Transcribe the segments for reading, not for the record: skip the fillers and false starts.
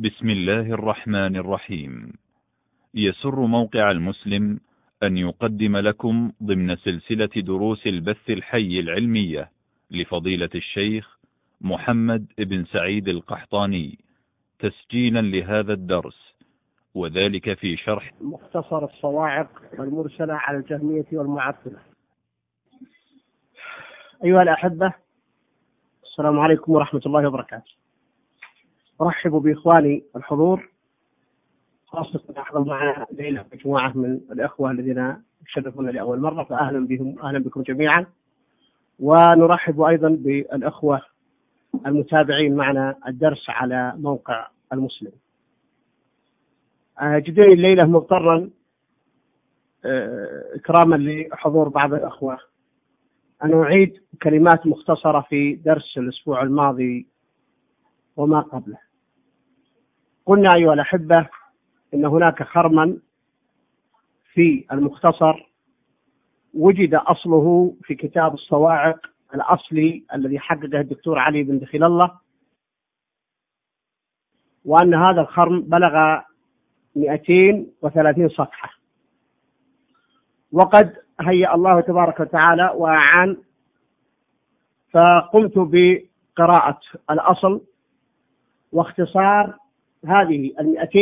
بسم الله الرحمن الرحيم. يسر موقع المسلم أن يقدم لكم ضمن سلسلة دروس البث الحي العلمية لفضيلة الشيخ محمد بن سعيد القحطاني تسجيلا لهذا الدرس، وذلك في شرح مختصر الصواعق المرسلة على الجهمية والمعطلة. أيها الأحبة، السلام عليكم ورحمة الله وبركاته. أرحب بإخواني الحضور، خاصة أحضر معنا ليلة مجموعة من الأخوة الذين يشرفون لأول مرة، فأهلا بهم، أهلا بكم جميعا. ونرحب أيضا بالأخوة المتابعين معنا الدرس على موقع المسلم. جدني الليلة مضطرا إكراما لحضور بعض الأخوة أن أعيد كلمات مختصرة في درس الأسبوع الماضي وما قبله. قلنا أيها الأحبة إن هناك خرما في المختصر وجد أصله في كتاب الصواعق الأصلي الذي حققه الدكتور علي بن دخيل الله، وأن هذا الخرم بلغ 230 صفحة، وقد هيأ الله تبارك وتعالى وأعان، فقمت بقراءة الأصل واختصار هذه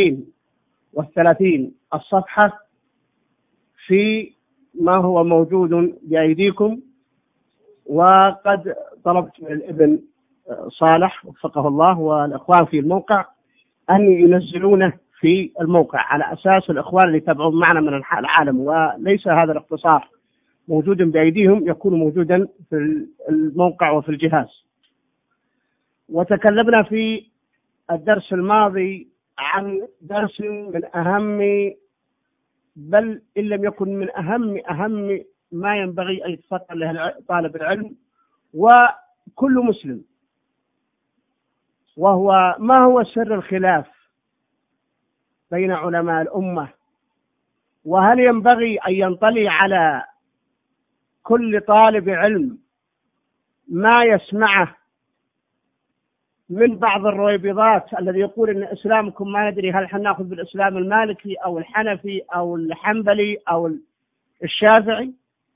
230 الصفحة في ما هو موجود بأيديكم. وقد طلبت من الابن صالح وفقه الله والإخوان في الموقع أن ينزلونه في الموقع على أساس الإخوان اللي يتابعون معنا من العالم، وليس هذا الاختصار موجودا بأيديهم، يكون موجودا في الموقع وفي الجهاز. وتكلمنا في الدرس الماضي عن درس من أهم، بل إن لم يكن من أهم ما ينبغي أن يتفطن له طالب العلم وكل مسلم، وهو ما هو سر الخلاف بين علماء الأمة، وهل ينبغي أن ينطلي على كل طالب علم ما يسمعه من بعض الرويبضات الذي يقول إن إسلامكم ما ندري هل حناخذ بالإسلام المالكي أو الحنفي أو الحنبلي أو الشافعي.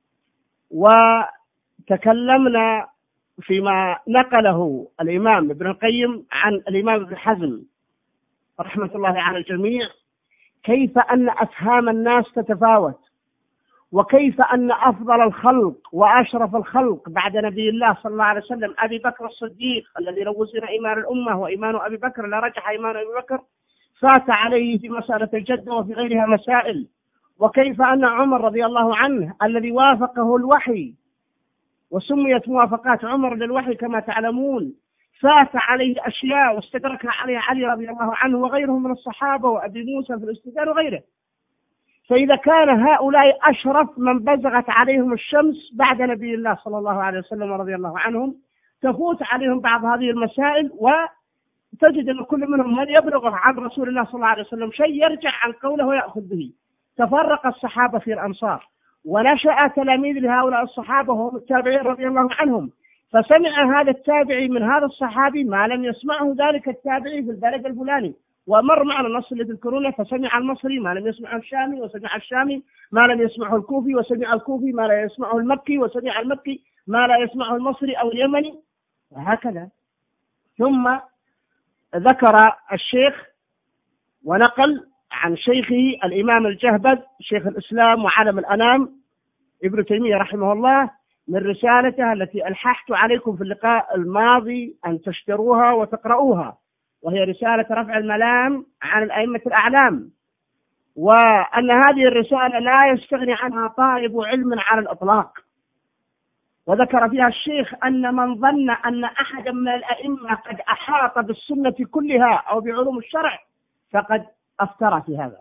وتكلمنا فيما نقله الإمام ابن القيم عن الإمام ابن حزم رحمة الله على الجميع، كيف أن أفهام الناس تتفاوت، وكيف أن أفضل الخلق وأشرف الخلق بعد نبي الله صلى الله عليه وسلم أبي بكر الصديق، الذي لو وزن إيمان الأمة وإيمان أبي بكر لرجح إيمان أبي بكر، فات عليه في مسألة الجدة وفي غيرها مسائل. وكيف أن عمر رضي الله عنه الذي وافقه الوحي، وسميت موافقات عمر للوحي كما تعلمون، فات عليه أشياء واستدركها عليه علي رضي الله عنه وغيره من الصحابة وأبي موسى في الاستدلال وغيره. فإذا كان هؤلاء أشرف من بزغت عليهم الشمس بعد نبي الله صلى الله عليه وسلم رضي الله عنهم، تفوت عليهم بعض هذه المسائل وتجد أن كل منهم من يبلغ عن رسول الله صلى الله عليه وسلم شيء يرجع عن قوله ويأخذ به. تفرق الصحابة في الأمصار، ونشأ تلاميذ لهؤلاء الصحابة وهم التابعين رضي الله عنهم، فسمع هذا التابعي من هذا الصحابي ما لم يسمعه ذلك التابعي في البلد الفلاني، ومر معنا النص اللي تذكرونه، فسمع المصري ما لم يسمعه الشامي، وسمع الشامي ما لم يسمعه الكوفي، وسمع الكوفي ما لا يسمعه المكي، وسمع المكي ما لا يسمعه المصري أو اليمني، وهكذا. ثم ذكر الشيخ ونقل عن شيخه الإمام الجهبذ شيخ الإسلام وعالم الأنام ابن تيمية رحمه الله من رسالته التي ألححت عليكم في اللقاء الماضي أن تشتروها وتقرؤوها، وهي رسالة رفع الملام عن الأئمة الأعلام، وأن هذه الرسالة لا يستغني عنها طالب علم على الإطلاق. وذكر فيها الشيخ أن من ظن أن أحدا من الأئمة قد أحاط بالسنة كلها أو بعلوم الشرع فقد أفترى في هذا.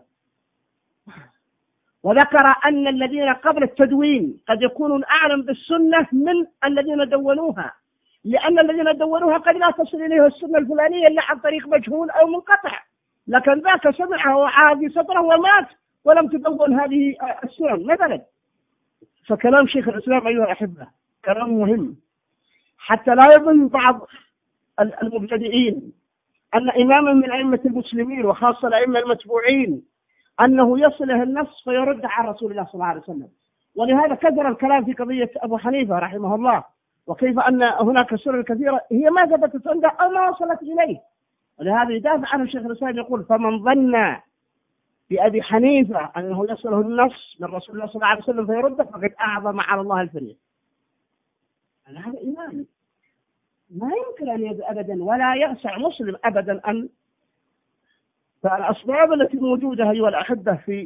وذكر أن الذين قبل التدوين قد يكونون أعلم بالسنة من الذين دونوها، لأن الذين دونوها قد لا تصل إليه السنة الفلانية إلا عن طريق مجهول أو منقطع، لكن ذاك سمعه وعادي صدره ومات ولم تدون هذه السنن مثلا. فكلام شيخ الإسلام أيها الأحبة كلام مهم، حتى لا يظن بعض المبتدئين أن إماما من أئمة المسلمين وخاصة الأئمة المتبوعين أنه يصله النص فيرد عن رسول الله صلى الله عليه وسلم. ولهذا كثر الكلام في قضية أبو حنيفة رحمه الله، وكيف أن هناك سنن كثيرة هي ما ثبتت عنده أو ما وصلت إليه. ولهذا يدافع عنه الشيخ الإسلام يقول: فمن ظن بأبي حنيفة أنه يصله النص من رسول الله صلى الله عليه وسلم فيرده فقد أعظم على الله الفريق. هذا إيمان ما يمكن أن يدعو أبدا، ولا يسع مسلم أبدا أن. فالأسباب التي موجودة أيها الأحبة في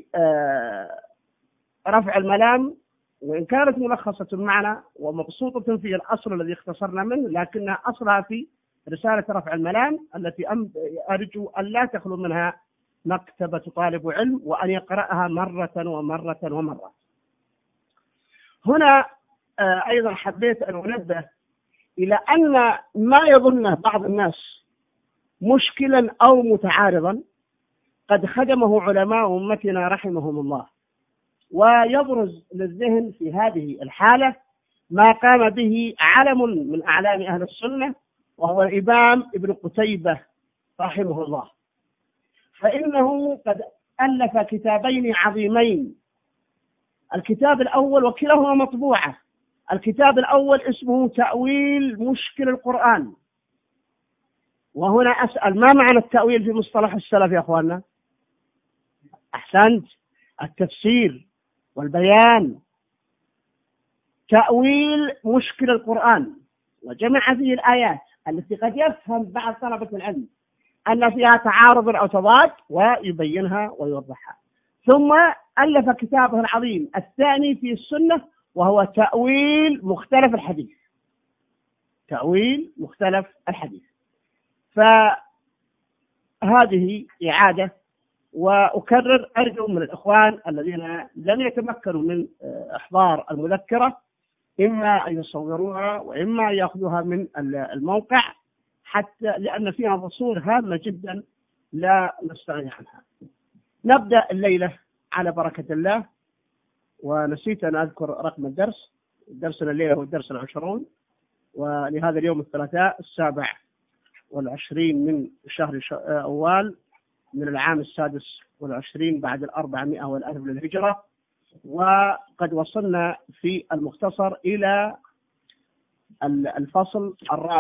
رفع الملام، وإن كانت ملخصة معنا ومبسوطة في الأصل الذي اختصرنا منه، لكنها أصلها في رسالة رفع الملام التي أرجو أن لا تخلو منها مكتبة طالب علم وأن يقرأها مرة ومرة ومرة. هنا أيضا حبيت أن أنبه إلى أن ما يظنه بعض الناس مشكلا أو متعارضا قد خدمه علماء أمتنا رحمهم الله، ويبرز للذهن في هذه الحالة ما قام به علم من أعلام أهل السنة وهو الإمام ابن قتيبة رحمه الله، فإنه قد ألف كتابين عظيمين. الكتاب الأول وكلاهما مطبوعة. الكتاب الأول اسمه تأويل مشكل القرآن. وهنا أسأل: ما معنى التأويل في مصطلح السلف يا أخواننا؟ أحسنت، التفسير والبيان. تأويل مشكل القرآن، وجمع فيه الآيات التي قد يفهم بعض طلبة العلم أن فيها تعارض أو تضاد ويبينها ويوضحها. ثم ألف كتابه العظيم الثاني في السنة وهو تأويل مختلف الحديث. تأويل مختلف الحديث. فهذه إعادة، وأكرر أرجو من الإخوان الذين لم يتمكنوا من إحضار المذكرة إما أن يصوروها وإما أن يأخذوها من الموقع، حتى لأن فيها فصول هامة جدا لا نستغني عنها. نبدأ الليلة على بركة الله. ونسيت أن أذكر رقم الدرس. درسنا الليلة هو الدرس 20، ولهذا اليوم الثلاثاء 27 من شهر أوال من العام 26 بعد 400 والألف للهجرة. وقد وصلنا في المختصر إلى الفصل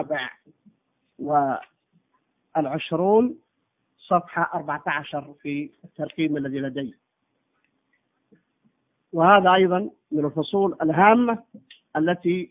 24 صفحة 14 في الترقيم الذي لدي. وهذا أيضا من الفصول الهامة التي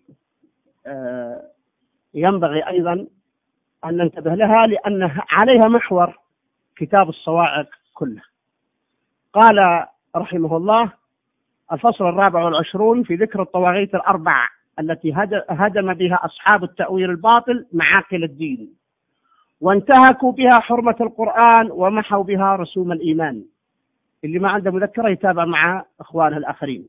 ينبغي أيضا أن ننتبه لها، لأن عليها محور كتاب الصواعق كله. قال رحمه الله: الفصل 24 في ذكر الطواغيت الأربع التي هدم بها أصحاب التأويل الباطل معاقل الدين، وانتهكوا بها حرمة القرآن، ومحوا بها رسوم الإيمان. اللي ما عنده مذكرة يتابع مع إخوانه الآخرين.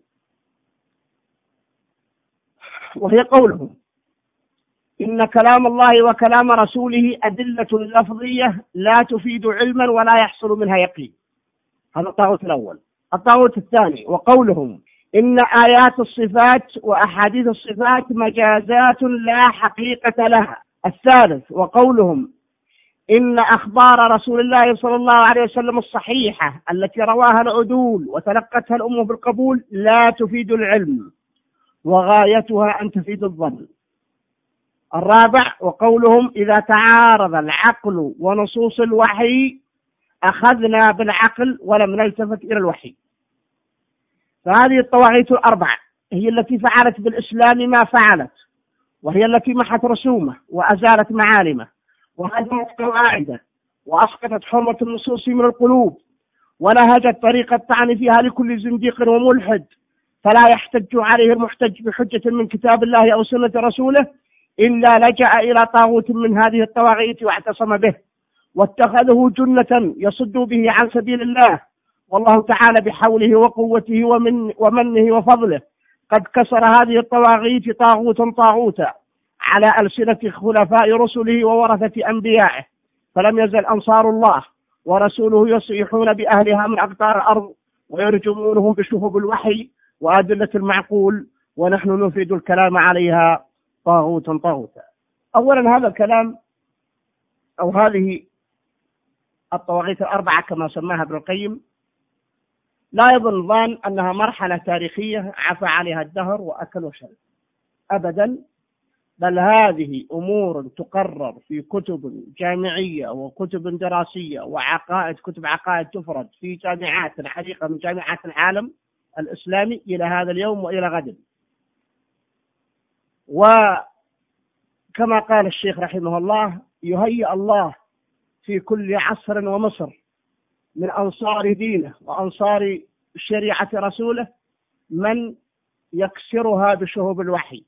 وهي قوله: إن كلام الله وكلام رسوله أدلة لفظية لا تفيد علما ولا يحصل منها يقين. هذا الطاغوت الأول. الطاغوت الثاني: وقولهم إن آيات الصفات وأحاديث الصفات مجازات لا حقيقة لها. الثالث: وقولهم إن أخبار رسول الله صلى الله عليه وسلم الصحيحة التي رواها العدول وتلقتها الأمة بالقبول لا تفيد العلم وغايتها أن تفيد الظن. الرابع: وقولهم إذا تعارض العقل ونصوص الوحي أخذنا بالعقل ولم نلتفت إلى الوحي. فهذه الطواغيت الأربع هي التي فعلت بالإسلام ما فعلت، وهي التي محت رسومه وأزالت معالمه وهدمت قواعده وأسقطت حرمة النصوص من القلوب، ونهجت طريقة الطعن فيها لكل زنديق وملحد، فلا يحتج عليه المحتج بحجة من كتاب الله أو سنة رسوله إلا لجأ إلى طاغوت من هذه الطواغيت واعتصم به واتخذه جنة يصد به عن سبيل الله. والله تعالى بحوله وقوته ومنه وفضله قد كسر هذه الطواغيت طاغوتا على ألسنة خلفاء رسله وورثة أنبيائه، فلم يزل أنصار الله ورسوله يصيحون بأهلها من أقطار الأرض ويرجمونهم بشهب الوحي وأدلة المعقول، ونحن نفيد الكلام عليها طاغوتا. أولا هذا الكلام أو هذه الطواغيت الأربعة كما سماها ابن القيم، لا يظن ظان أنها مرحلة تاريخية عفى عليها الدهر وأكل وشرب أبدا، بل هذه أمور تقرر في كتب جامعية وكتب دراسية وعقائد، كتب عقائد تفرد في جامعات الحقيقة من جامعات العالم الإسلامي إلى هذا اليوم وإلى غد. وكما قال الشيخ رحمه الله: يهيئ الله في كل عصر ومصر من أنصار دينه وأنصار شريعة رسوله من يكسرها بشهوب الوحي،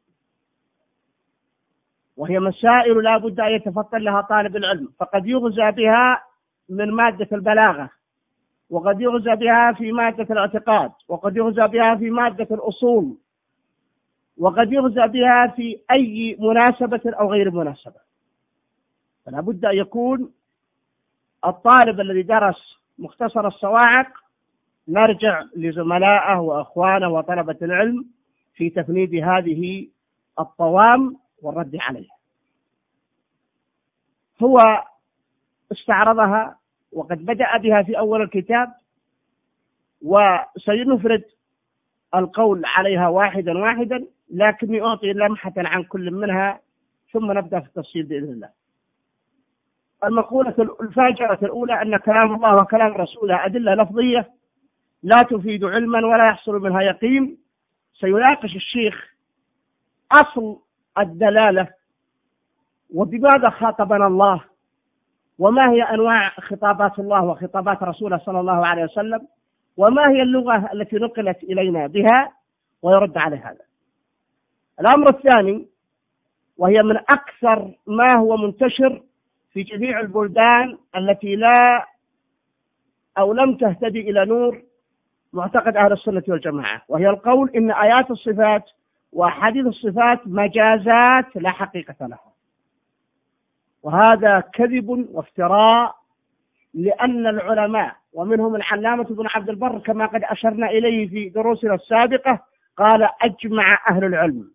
وهي مسائل لا بد أن يتفطن لها طالب العلم، فقد يغزى بها من مادة البلاغة، وقد يغزى بها في مادة الاعتقاد، وقد يغزى بها في مادة الأصول، وقد يغزى بها في أي مناسبة أو غير مناسبة. فلا بد أن يكون الطالب الذي درس مختصر الصواعق نرجع لزملائه وأخوانه وطلبة العلم في تفنيد هذه الطوام والرد عليها. هو استعرضها وقد بدأ بها في أول الكتاب، وسينفرد القول عليها واحدا واحدا، لكني أعطي لمحة عن كل منها ثم نبدأ في التفصيل بإذن الله. المقولة الفاجرة الأولى أن كلام الله وكلام رسوله أدلة لفظية لا تفيد علما ولا يحصل منها يقين. سيناقش الشيخ أصل الدلالة، وبماذا خاطبنا الله، وما هي أنواع خطابات الله وخطابات رسوله صلى الله عليه وسلم، وما هي اللغة التي نقلت إلينا بها، ويرد على هذا. الأمر الثاني، وهي من أكثر ما هو منتشر في جميع البلدان التي لا أو لم تهتدي إلى نور معتقد أهل السنة والجماعة، وهي القول إن آيات الصفات وأحاديث الصفات مجازات لا حقيقة لها. وهذا كذب وافتراء، لأن العلماء ومنهم العلامة ابن عبد البر كما قد أشرنا إليه في دروسنا السابقة قال: أجمع أهل العلم.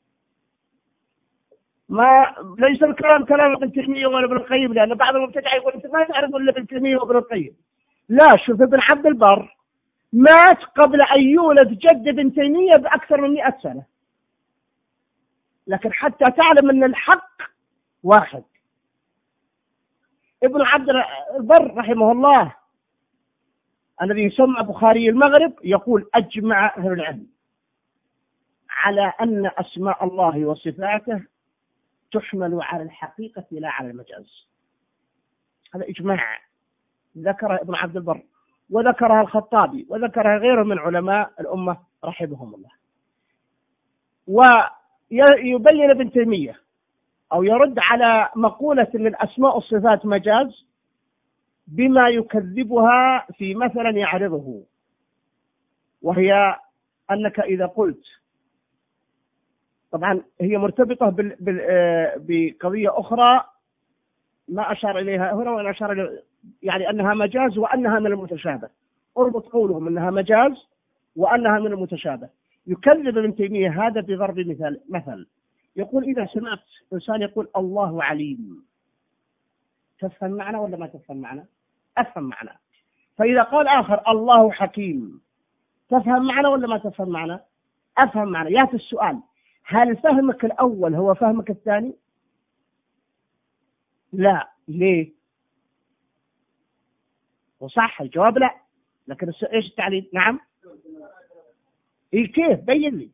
ما ليس الكلام كلام ابن تيمية ولا ابن القيم، لأن بعض المبتدع يقول أنت ما تعرف إلا ابن تيمية وابن القيم. لا، شوف، ابن عبد البر مات قبل أن يولد جد ابن تيمية بأكثر من 100 سنة، لكن حتى تعلم أن الحق واحد. ابن عبد البر رحمه الله الذي يسمى بخاري المغرب يقول: أجمع أهل العلم على أن أسماء الله وصفاته تحمل على الحقيقة لا على المجاز. هذا إجماع ذكره ابن عبد البر، وذكرها الخطابي، وذكرها غيره من علماء الأمة رحمهم الله. ويبين ابن تيمية أو يرد على مقولة أن الأسماء والصفات مجاز بما يكذبها في مثلا يعرضه، وهي أنك إذا قلت، طبعا هي مرتبطة بقضية أخرى ما أشار إليها هنا، وأنا أشار إليها يعني أنها مجاز وأنها من المتشابه. اربط قولهم أنها مجاز وأنها من المتشابه. يكذب ابن تيمية هذا بضرب مثل يقول: إذا سمعت إنسان يقول الله عليم، تفهم معنى ولا ما تفهم معنى؟ أفهم معنى. فإذا قال آخر الله حكيم، تفهم معنى ولا ما تفهم معنى؟ أفهم معنى. يأتي السؤال: هل فهمك الأول هو فهمك الثاني؟ لا. ليه؟ وصح الجواب لا، لكن إيش التعليل؟ نعم. إيه كيف؟ بين لي.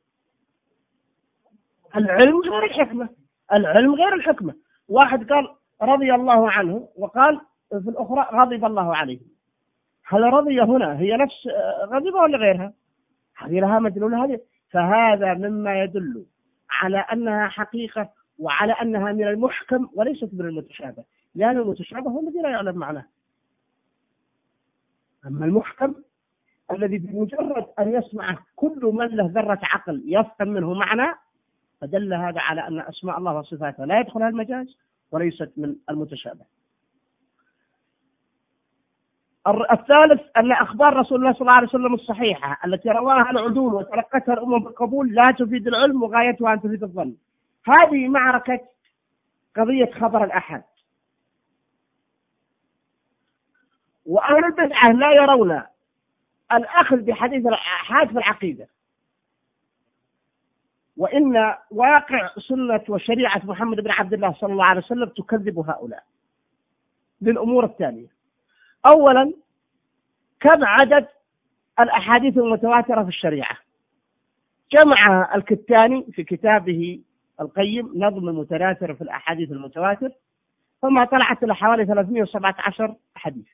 العلم غير الحكمة. العلم غير الحكمة. واحد قال رضي الله عنه، وقال في الأخرى غضب الله عليه. هل رضي هنا هي نفس غضب ولا غيرها؟ هذه لها مدلول هذه. فهذا مما يدل على أنها حقيقة وعلى أنها من المحكم وليست من المتشابه، لأن المتشابه هو الذي لا يعلم معناه. أما المحكم الذي بمجرد أن يسمعه كل من له ذرة عقل يفهم منه معنى، فدل هذا على أن أسماء الله وصفاته لا يدخلها المجاز وليست من المتشابه. الثالث أن أخبار رسول الله صلى الله عليه وسلم الصحيحة التي رواها العدول وتلقتها الأمم بالقبول لا تفيد العلم وغايتها أن تفيد الظن. هذه معركة قضية خبر الأحد. وأهل البدعة لا يرون الأخذ بحديث الآحاد في العقيدة، وإن واقع سنة وشريعة محمد بن عبد الله صلى الله عليه وسلم تكذب هؤلاء للأمور التالية. أولا، كم عدد الأحاديث المتواترة في الشريعة؟ جمع الكتاني في كتابه القيم نظم المتناثر في الأحاديث المتواتر، ثم طلعت له حوالي 317 حديث.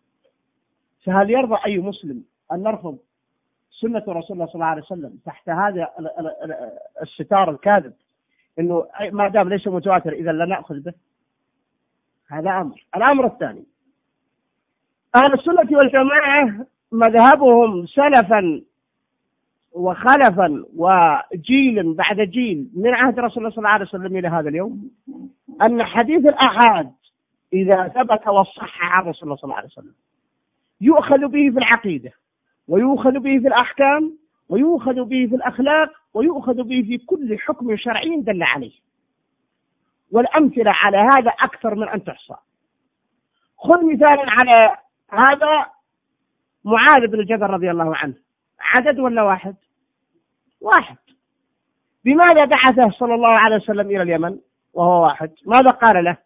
فهل يرضى أي مسلم أن نرفض سنة رسول الله صلى الله عليه وسلم تحت هذا الستار الكاذب إنه ما دام ليس متواتر إذا لا نأخذ به؟ هذا أمر. الأمر الثاني، أهل السنة والجماعة مذهبهم سلفا وخلفا وجيل بعد جيل من عهد رسول الله صلى الله عليه وسلم إلى هذا اليوم أن حديث الآحاد إذا ثبت وصح عن رسول الله صلى الله عليه وسلم يؤخذ به في العقيدة، ويؤخذ به في الأحكام، ويؤخذ به في الأخلاق، ويؤخذ به في كل حكم شرعي دل عليه. والأمثلة على هذا أكثر من أن تحصى. خذ مثالا على هذا معاذ بن جبل رضي الله عنه، عدد ولا واحد؟ واحد. بماذا بعثه صلى الله عليه وسلم إلى اليمن وهو واحد؟ ماذا قال له؟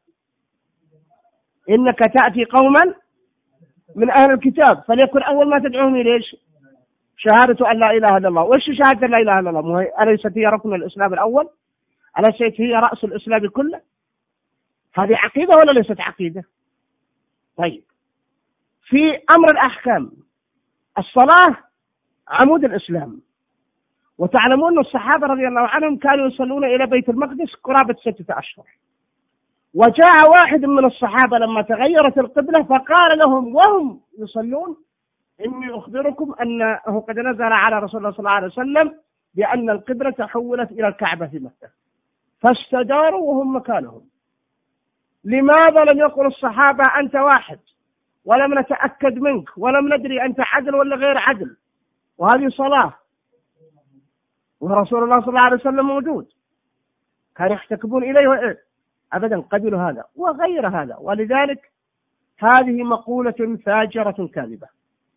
إنك تأتي قوما من أهل الكتاب فليكن أول ما تدعوهم إليه شهادة أن لا إله إلا الله. وإيش شهادة لا إله إلا الله؟ أليست هي ركن الإسلام الأول؟ أليست هي رأس الإسلام كله؟ هذه عقيدة ولا ليست عقيدة؟ طيب، في أمر الأحكام، الصلاة عمود الإسلام، وتعلمون أن الصحابة رضي الله عنهم كانوا يصلون إلى بيت المقدس قرابة 6 أشهر، وجاء واحد من الصحابة لما تغيرت القبلة فقال لهم وهم يصلون: إني أخبركم أنه قد نزل على رسول الله صلى الله عليه وسلم بأن القبلة تحولت إلى الكعبة في مكة، فاستداروا وهم مكانهم. لماذا لم يقل الصحابة أنت واحد ولم نتأكد منك ولم ندري أنت عدل ولا غير عدل، وهذه صلاة ورسول الله صلى الله عليه وسلم موجود؟ كانوا يحتكبون إليه أبدا، قبلوا هذا وغير هذا. ولذلك هذه مقولة فاجرة كاذبة.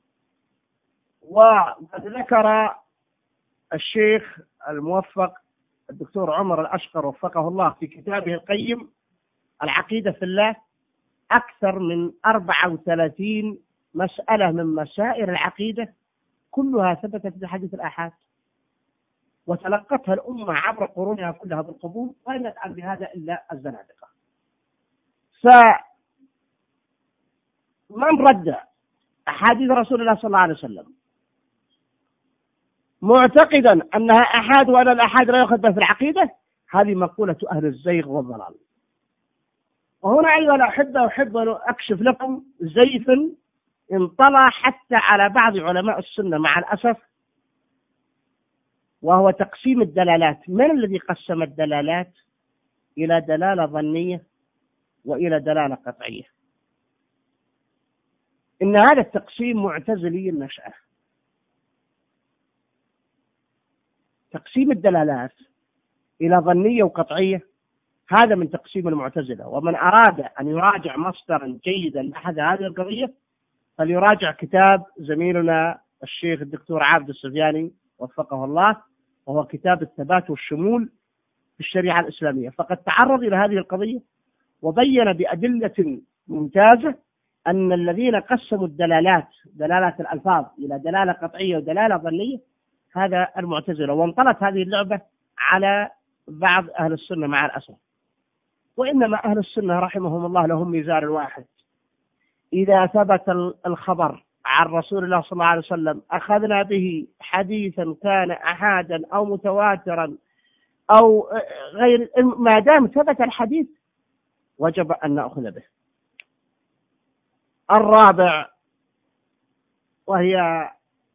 وقد ذكر الشيخ الموفق الدكتور عمر الأشقر وفقه الله في كتابه القيم العقيدة في الله أكثر من 34 مسألة من مسائل العقيدة كلها ثبتت بحديث الآحاد، وتلقتها الأمة عبر قرونها كلها بالقبول، ولم يفعل بهذا إلا الزنادقة. فمن رد أحاديث رسول الله صلى الله عليه وسلم معتقدا أنها أحاد وأن الأحاد لا يؤخذ بها في العقيدة، هذه مقولة أهل الزيغ والضلال. وهنا أيها الأحبة أحب أن أكشف لكم زيفا انطلع حتى على بعض علماء السنة مع الأسف، وهو تقسيم الدلالات. من الذي قسم الدلالات إلى دلالة ظنية وإلى دلالة قطعية؟ إن هذا التقسيم معتزلي النشأة. تقسيم الدلالات إلى ظنية وقطعية هذا من تقسيم المعتزلة. ومن أراد أن يراجع مصدرا جيدا لأحد هذه القضية فليراجع كتاب زميلنا الشيخ الدكتور عابد السفياني وفقه الله، وهو كتاب الثبات والشمول في الشريعة الإسلامية. فقد تعرض إلى هذه القضية وبين بأدلة ممتازة أن الذين قسموا الدلالات، دلالات الألفاظ، إلى دلالة قطعية ودلالة ظنية هذا المعتزلة. وانطلت هذه اللعبة على بعض أهل السنة مع الأسف. وإنما أهل السنة رحمهم الله لهم ميزان واحد: إذا ثبت الخبر عن رسول الله صلى الله عليه وسلم أخذنا به حديثا كان أحادا أو متواترا أو غير، ما دام ثبت الحديث وجب أن نأخذ به. الرابع، وهي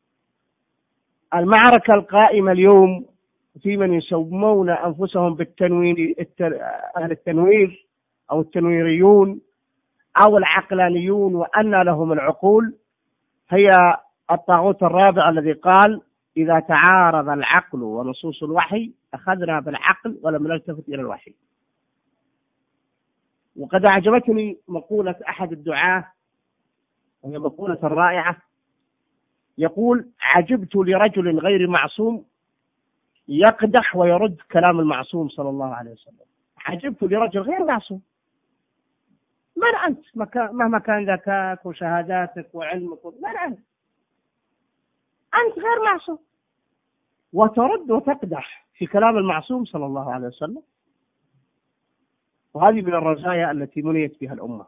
المعركة القائمة اليوم في من يسمون أنفسهم بالتنوير، أهل التنوير أو التنويريون أو العقلانيون، وأن لهم العقول، هي الطاغوت الرابع الذي قال: إذا تعارض العقل ونصوص الوحي أخذنا بالعقل ولم نلتفت إلى الوحي. وقد أعجبتني مقولة أحد الدعاة وهي مقولة رائعة. يقول: عجبت لرجل غير معصوم يقدح ويرد كلام المعصوم صلى الله عليه وسلم. عجبت لرجل غير معصوم. من أنت مهما كان ذكاك وشهاداتك وعلمك؟ من أنت؟ أنت غير معصوم وترد وتقدح في كلام المعصوم صلى الله عليه وسلم. وهذه من الرزايا التي منيت بها الأمة.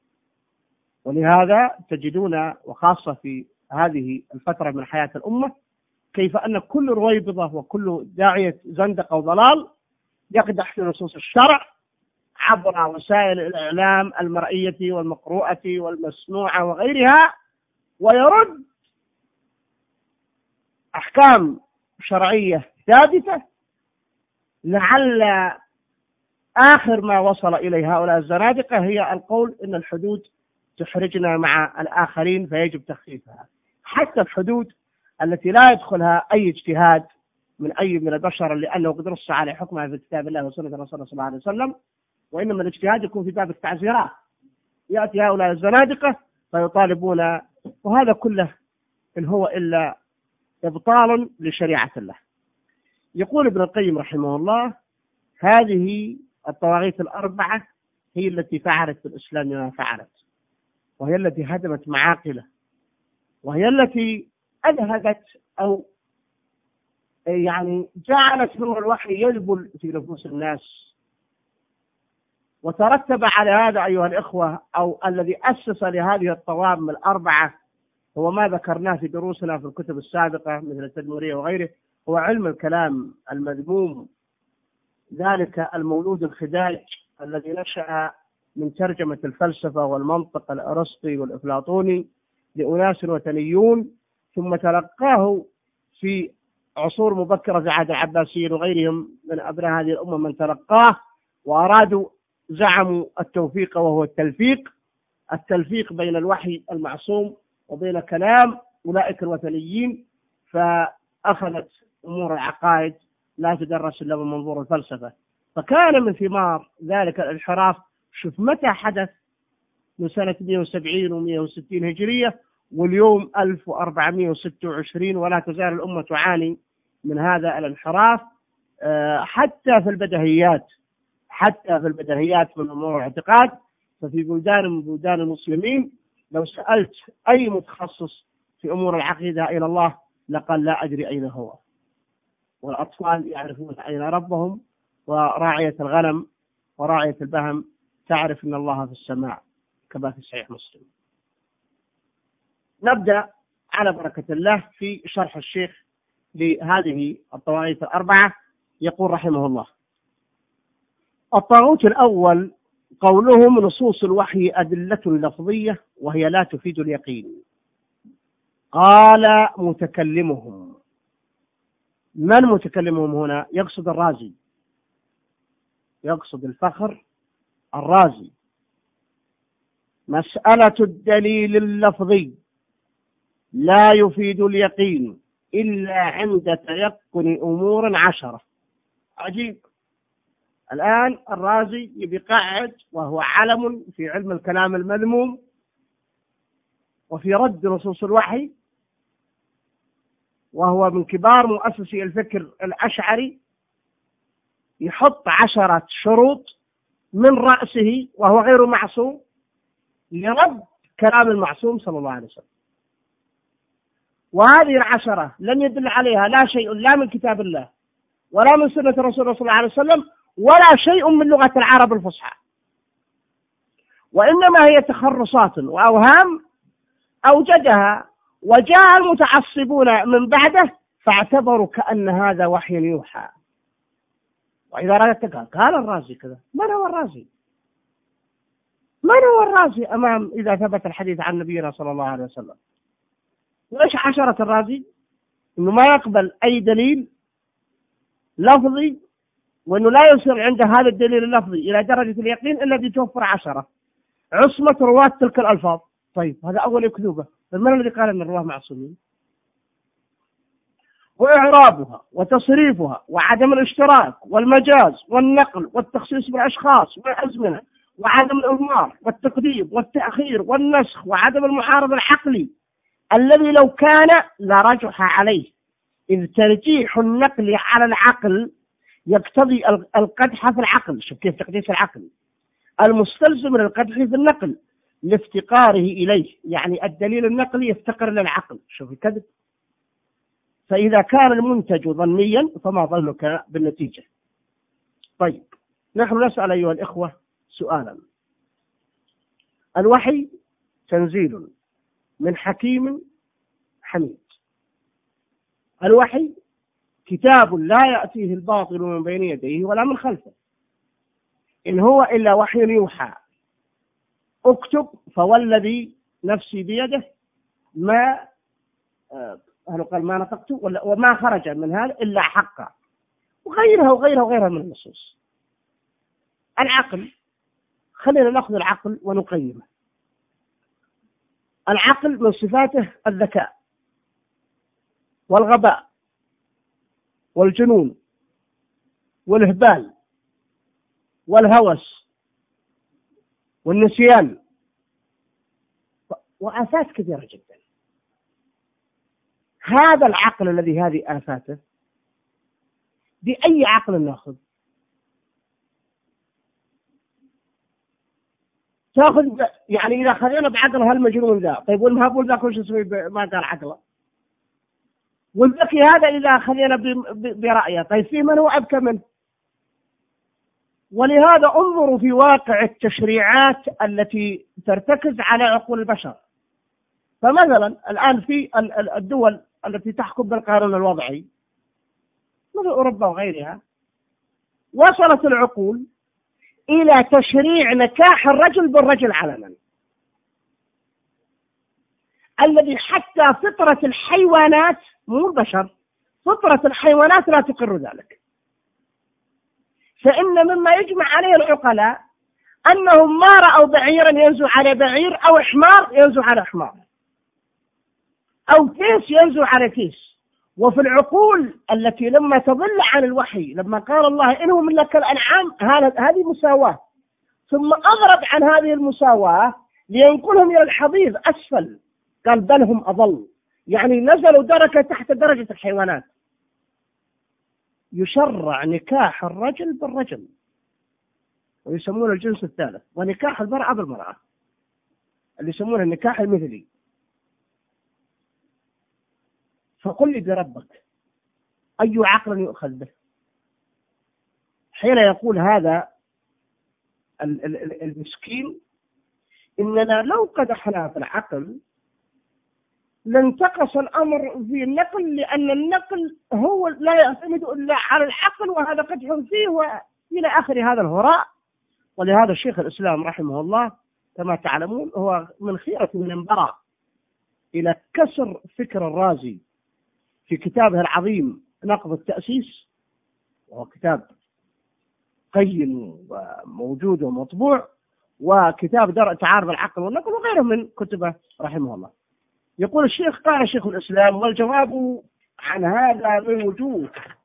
ولهذا تجدون وخاصة في هذه الفترة من حياة الأمة كيف أن كل رويبضة وكل داعية زندقة وضلال يقدح في نصوص الشرع عبر وسائل الإعلام المرئية والمقروءة والمسموعة وغيرها، ويرد أحكام شرعية ثابتة لعل آخر ما وصل إليه هؤلاء الزنادقة هي القول إن الحدود تحرجنا مع الآخرين فيجب تخفيفها. حتى الحدود التي لا يدخلها أي اجتهاد من أي من البشر لأنه قد نص على حكمها في كتاب الله وسنة رسوله صلى الله عليه وسلم، وإنما الاجتهاد يكون في باب التعزيرات. يأتي هؤلاء الزنادقة فيطالبون، وهذا كله إن هو إلا إبطال لشريعة الله. يقول ابن القيم رحمه الله: هذه الطواغيت الأربعة هي التي فعلت بالإسلام ما فعلت، وهي التي هدمت معاقله، وهي التي أذهبت أو يعني جعلت نور الوحي يذبل في نفوس الناس. وترتب على هذا أيها الإخوة أو الذي أسس لهذه الطوام الأربعة هو ما ذكرناه في دروسنا في الكتب السابقة مثل التدمرية وغيره، هو علم الكلام المذموم، ذلك المولود الخداج الذي نشأ من ترجمة الفلسفة والمنطق الأرسطي والأفلاطوني لأناس وثنيون، ثم تلقاه في عصور مبكرة في عهد العباسيين وغيرهم من أبناء هذه الأمة من تلقاه وأرادوا زعموا التوفيق وهو التلفيق بين الوحي المعصوم وبين كلام أولئك الوثنيين، فأخذت أمور العقائد لا تدرس إلا من منظور الفلسفة. فكان من ثمار ذلك الانحراف، شوف متى حدث، من سنة 170 و160 هجرية، واليوم 1426، ولا تزال الأمة تعاني من هذا الانحراف حتى في البديهيات من أمور الاعتقاد. ففي بلدان من بلدان المسلمين لو سألت أي متخصص في أمور العقيدة إلى الله لقال لا أدري أين هو، والأطفال يعرفون أين ربهم، وراعية الغنم وراعية البهم تعرف أن الله في السماء كما في صحيح مسلم. نبدأ على بركة الله في شرح الشيخ لهذه الطواغيت الأربعة. يقول رحمه الله: الطاغوت الأول قولهم نصوص الوحي أدلة لفظية وهي لا تفيد اليقين. قال متكلمهم. من متكلمهم هنا؟ يقصد الرازي، يقصد الفخر الرازي. مسألة الدليل اللفظي لا يفيد اليقين إلا عند تيقن أمور 10. عجيب. الآن الرازي يقعد وهو علم في علم الكلام المذموم وفي رد نصوص الوحي، وهو من كبار مؤسسي الفكر الأشعري، يحط 10 شروط من رأسه وهو غير معصوم لرد كلام المعصوم صلى الله عليه وسلم. وهذه 10 لم يدل عليها لا شيء لا من كتاب الله ولا من سنة الرسول صلى الله عليه وسلم ولا شيء من لغة العرب الفصحى، وإنما هي تخرصات وأوهام أوجدها، وجاء المتعصبون من بعده فاعتبروا كأن هذا وحي يوحى. وإذا رأيت قال الرازي كذا. من هو الرازي؟ أمام إذا ثبت الحديث عن نبينا صلى الله عليه وسلم؟ ليش 10 الرازي؟ إنه ما يقبل أي دليل لفظي، وأنه لا يصل عند هذا الدليل اللفظي إلى درجة اليقين إلا بتوفر 10 عصمة رواة تلك الألفاظ. طيب هذا أول كذوبة. من الذي قال أن الرواه معصومين؟ وإعرابها وتصريفها وعدم الاشتراك والمجاز والنقل والتخصيص بالأشخاص والأزمنة وعدم الإضمار والتقديم والتأخير والنسخ وعدم المعارضة العقلي الذي لو كان لرجح عليه، إذ ترجيح النقل على العقل يقتضي القدح في العقل. شوف كيف تقديس العقل المستلزم للقدح في النقل لافتقاره إليه، يعني الدليل النقلي يفتقر للعقل. شوف الكذب. فإذا كان المنتج ظنيا فما ظنك بالنتيجة؟ طيب، نحن نسأل أيها الإخوة سؤالا. الوحي تنزيل من حكيم حميد. الوحي كتاب لا يأتيه الباطل من بين يديه ولا من خلفه، إن هو إلا وحي يوحى. اكتب فوالذي نفسي بيده ما قال ما نطقت وما خرج من هذا إلا حقا، وغيرها من النصوص. العقل، خلينا نأخذ العقل ونقيمه. العقل من صفاته الذكاء والغباء والجنون والإهبال والهوس والنسيان وآفات كثيرة جدا. هذا العقل الذي هذه آفاته بأي عقل نأخذ؟ تأخذ يعني إذا خلينا بعقل هالمجنون ذا، طيب والمهبول ذا كل شيء يسوي ما قال عقله؟ والذكي هذا إذا خلينا برأيه، طيب فيه من هو أذكى منه؟ ولهذا انظروا في واقع التشريعات التي ترتكز على عقول البشر. فمثلا الآن في الدول التي تحكم بالقانون الوضعي مثل أوروبا وغيرها، وصلت العقول إلى تشريع نكاح الرجل بالرجل علنا، الذي حتى فطرة الحيوانات مو البشر، فطرة الحيوانات لا تقر ذلك. فإن مما يجمع عليه العقلاء أنهم ما رأوا بعيرا ينزو على بعير، أو حمار ينزو على حمار، أو تيس ينزو على تيس. وفي العقول التي لما تضل عن الوحي، لما قال الله إنهم إلا كالأنعام، هذه مساواة، ثم أغرب عن هذه المساواة لينقلهم إلى الحضيض أسفل، قال بل هم أضل، يعني نزلوا درجة تحت درجة الحيوانات. يشرع نكاح الرجل بالرجل، ويسمونه الجنس الثالث، ونكاح المرأة بالمرأة اللي يسمونه النكاح المثلي. فقل لي بربك أي عقل يؤخذ به حين يقول هذا المسكين إننا لو قدحنا في العقل لانتقص الأمر في النقل، لأن النقل هو لا يعتمد إلا على العقل، وهذا قدح فيه وإلى آخر هذا الهراء. ولهذا الشيخ الإسلام رحمه الله كما تعلمون هو من خيرة من انبرى إلى كسر فكر الرازي في كتابه العظيم نقض التأسيس، وهو كتاب قيم وموجود ومطبوع، وكتاب درء تعارض العقل والنقل، وغيره من كتبه رحمه الله. يقول الشيخ قال شيخ الإسلام: والجواب عن هذا من وجوه،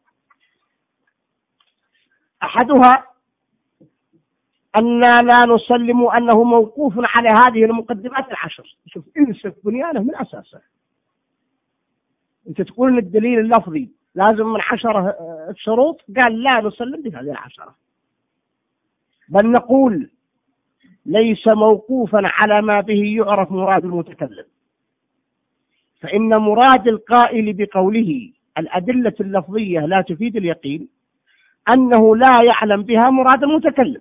أحدها أن لا نسلم أنه موقوف على هذه المقدمات العشر. شوف انسف بنيانه من أساسه. أنت تقول الدليل اللفظي لازم من 10 شروط، قال لا نسلم بهذه 10، بل نقول ليس موقوفا على ما به يعرف مراد المتكلم، فإن مراد القائل بقوله الأدلة اللفظية لا تفيد اليقين أنه لا يعلم بها مراد المتكلم.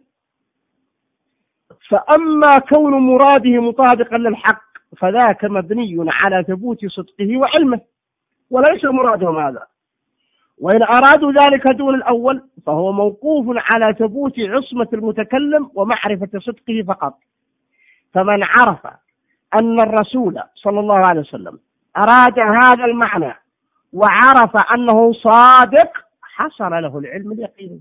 فأما كون مراده مطابقا للحق فذاك مبني على ثبوت صدقه وعلمه، وليس مرادهم هذا. وإن أرادوا ذلك دون الأول فهو موقوف على ثبوت عصمة المتكلم ومعرفة صدقه فقط. فمن عرف أن الرسول صلى الله عليه وسلم أراد هذا المعنى وعرف أنه صادق حصل له العلم اليقيني.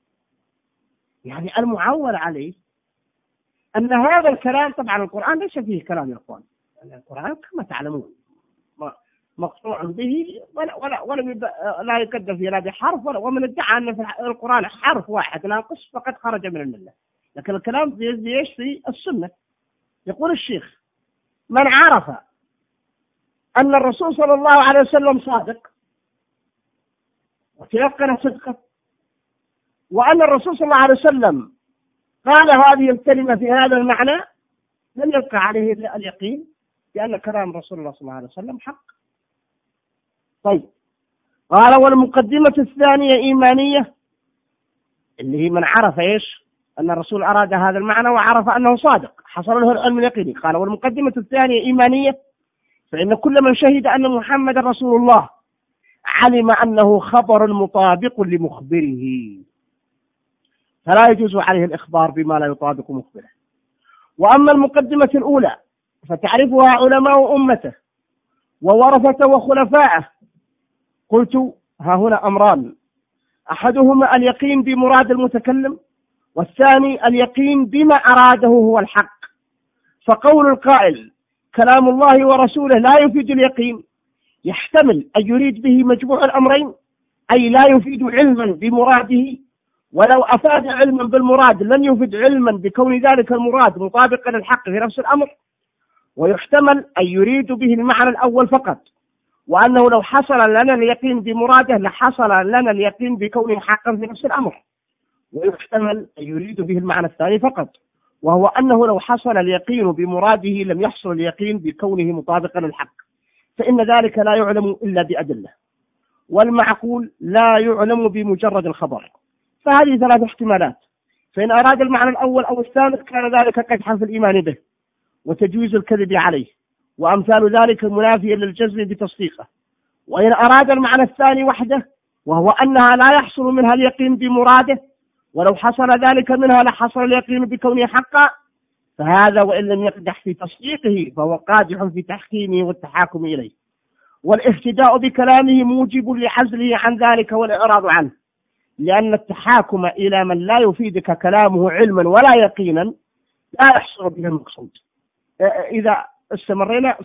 يعني المعول عليه أن هذا الكلام، طبعا القرآن ليس فيه كلام يا أخوان، القرآن كما تعلمون مقطوع به ولا لا يقدر فيه لا بحرف، ومن ادعى أن في القرآن حرف واحد ناقص فقد خرج من الملة. لكن الكلام في السنة. يقول الشيخ: من عرف أن الرسول صلى الله عليه وسلم صادق وتيقن صدقه، وأن الرسول صلى الله عليه وسلم قال هذه الكلمة في هذا المعنى، لم يبقى عليه إلا اليقين بأن كلام رسول الله صلى الله عليه وسلم حق. طيب، قال: والمقدمة الثانية إيمانية، اللي هي من عرف أن الرسول أراد هذا المعنى وعرف أنه صادق، حصل له العلم اليقيني. قال: والمقدمة الثانية إيمانية، فإن كل من شهد أن محمد رسول الله علم أنه خبر مطابق لمخبره، فلا يجوز عليه الإخبار بما لا يطابق مخبره. وأما المقدمة الأولى فتعرفها علماء أمته وورثته وخلفائه. قلت: ها هنا أمران: أحدهما اليقين بمراد المتكلم، والثاني اليقين بما أراده هو الحق. فقول القائل كلام الله ورسوله لا يفيد اليقين يحتمل أن يريد به مجموع الأمرين، أي لا يفيد علما بمراده، ولو أفاد علما بالمراد لم يفد علما بكون ذلك المراد مطابقا للحق في نفس الأمر. ويحتمل أن يريد به المعنى الأول فقط، وأنه لو حصل لنا اليقين بمراده لحصل لنا اليقين بكونه حقا في نفس الأمر. ويحتمل أن يريد به المعنى الثاني فقط، وهو أنه لو حصل اليقين بمراده لم يحصل اليقين بكونه مطابقا للحق، فإن ذلك لا يعلم إلا بأدلة، والمعقول لا يعلم بمجرد الخبر. فهذه ثلاث احتمالات، فإن أراد المعنى الأول أو الثالث كان ذلك قدحا في الإيمان به وتجويز الكذب عليه، وأمثال ذلك منافيا للجزم بتصديقه. وإن أراد المعنى الثاني وحده، وهو أنها لا يحصل منها اليقين بمراده، ولو حصل ذلك منها لحصل اليقين بكونه حقا، فهذا وإن لم يقدح في تصديقه فهو قادح في تحكيمه والتحاكم إليه. والاهتداء بكلامه موجب لعزله عن ذلك والإعراض عنه، لأن التحاكم إلى من لا يفيدك كلامه علما ولا يقينا لا يحصل به المقصود. إذا استمرنا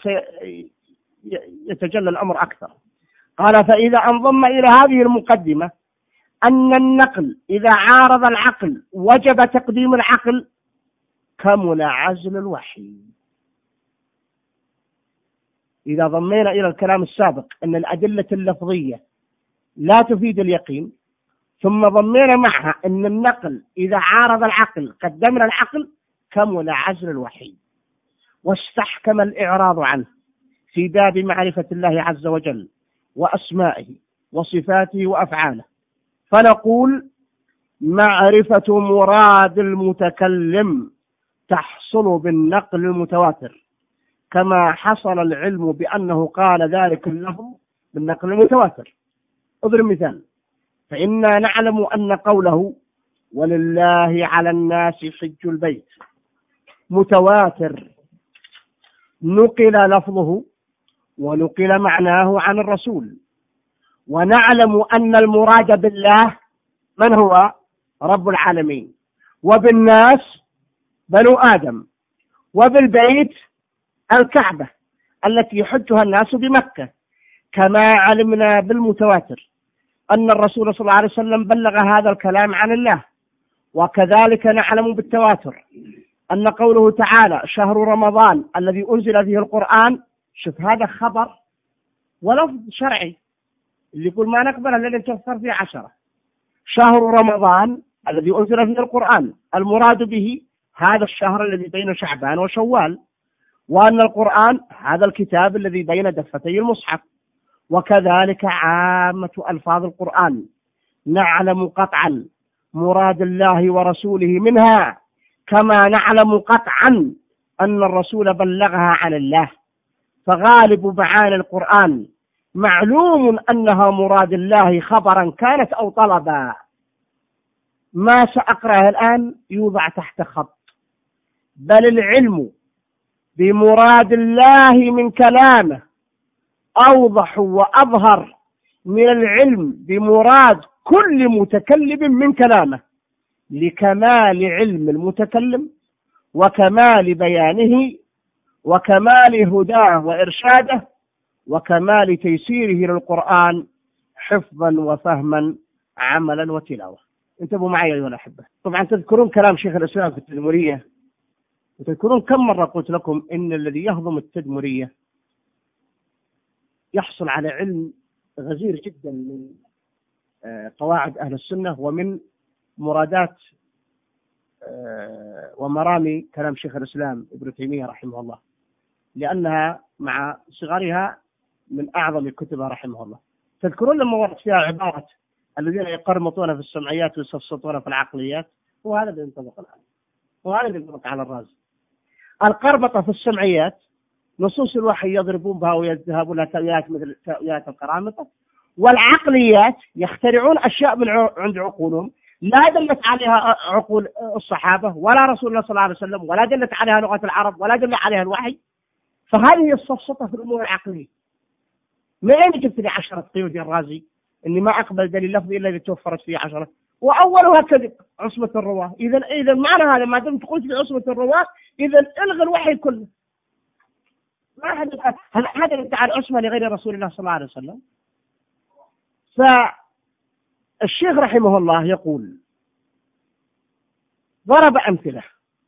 سيتجلى الأمر أكثر. قال: فإذا انضم إلى هذه المقدمة أن النقل إذا عارض العقل وجب تقديم العقل، كمل عزل الوحي. إذا ضمينا إلى الكلام السابق أن الأدلة اللفظية لا تفيد اليقين، ثم ضمينا معها أن النقل إذا عارض العقل قدمنا العقل، كمل عزل الوحي، واستحكم الإعراض عنه في باب معرفة الله عز وجل وأسمائه وصفاته وأفعاله. فنقول: معرفة مراد المتكلم تحصل بالنقل المتواتر، كما حصل العلم بأنه قال ذلك اللفظ بالنقل المتواتر. اضرب مثال: فإنا نعلم أن قوله ولله على الناس حج البيت متواتر، نقل لفظه ونقل معناه عن الرسول. ونعلم أن المراد بالله من هو؟ رب العالمين، وبالناس بنو آدم، وبالبيت الكعبة التي يحجها الناس بمكة. كما علمنا بالمتواتر أن الرسول صلى الله عليه وسلم بلغ هذا الكلام عن الله. وكذلك نعلم بالتواتر أن قوله تعالى شهر رمضان الذي أنزل فيه القرآن، شوف هذا خبر ولفظ شرعي، اللي يقول ما نقبل الذي تفسر فيه 10. شهر رمضان الذي أنزل فيه القرآن، المراد به هذا الشهر الذي بين شعبان وشوال، وأن القرآن هذا الكتاب الذي بين دفتي المصحف. وكذلك عامة ألفاظ القرآن نعلم قطعا مراد الله ورسوله منها، كما نعلم قطعا أن الرسول بلغها عن الله. فغالب معاني القرآن معلوم أنها مراد الله خبرا كانت أو طلبا. ما سأقرأه الآن يوضع تحت خط، بل العلم بمراد الله من كلامه أوضح وأظهر من العلم بمراد كل متكلم من كلامه، لكمال علم المتكلم وكمال بيانه وكمال هداه وإرشاده وكمال تيسيره للقرآن حفظا وفهما عملا وتلاوة. انتبهوا معي أيها الأحبة. طبعا تذكرون كلام شيخ الإسلام في التدمرية، وتذكرون كم مرة قلت لكم إن الذي يهضم التدمرية يحصل على علم غزير جدا من قواعد أهل السنة ومن مرادات ومرامي كلام شيخ الإسلام ابن تيمية رحمه الله، لأنها مع صغرها من أعظم كتبها رحمه الله. تذكرون لما ورد فيها عبارة الذين يقرمطون في السمعيات ويسفسطون في العقليات؟ وهذا اللي ينطبق الآن، وهذا اللي ينطبق على الرازي. القرمطة في السمعيات نصوص الوحي يضربون بها ويذهبون لها تأويلات مثل تأويلات القرامطة، والعقليات يخترعون أشياء من عند عقولهم لا دلت عليها عقول الصحابة ولا رسول الله صلى الله عليه وسلم، ولا دلت عليها لغة العرب، ولا دل عليها الوحي. فهذه هي السفسطة في الأمور العقلية. من أين جبت لي 10 قيود يا الرازي إني ما أقبل دليل لفظي إلا إذا توفرت فيه 10؟ وأولها كذب، عصمة الرواة. إذا معنى هذا ما دمت قلت في عصمة الرواة إذا ألغي الوحي كله. ما أحد هذا ادعى العصمة لغير رسول الله صلى الله عليه وسلم. فالشيخ رحمه الله يقول ضرب أمثلة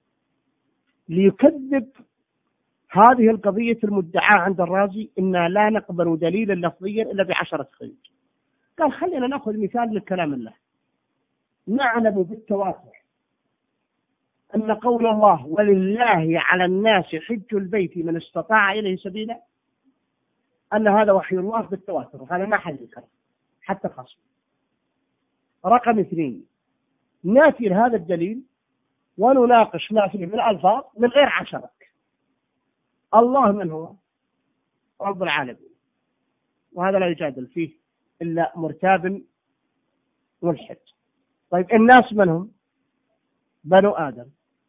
ليكذب هذه القضية المدعاة عند الرازي إننا لا نقبل دليلا لفظيا إلا ب10 قيود. قال خلينا نأخذ مثال من كلام الله. نعلم بالتواتر أن قول الله ولله على الناس حج البيت من استطاع إليه سبيلا أن هذا وحي الله بالتواتر، وهذا ما حد يذكره حتى خاص. رقم 2، نأتي لهذا الدليل ونناقش ما فيه من الألفاظ من غير عشرة. الله من هو؟ رب العالمين، وهذا لا يجادل فيه إلا مرتاب ملحد. طيب الناس من هم؟ بنو آدم.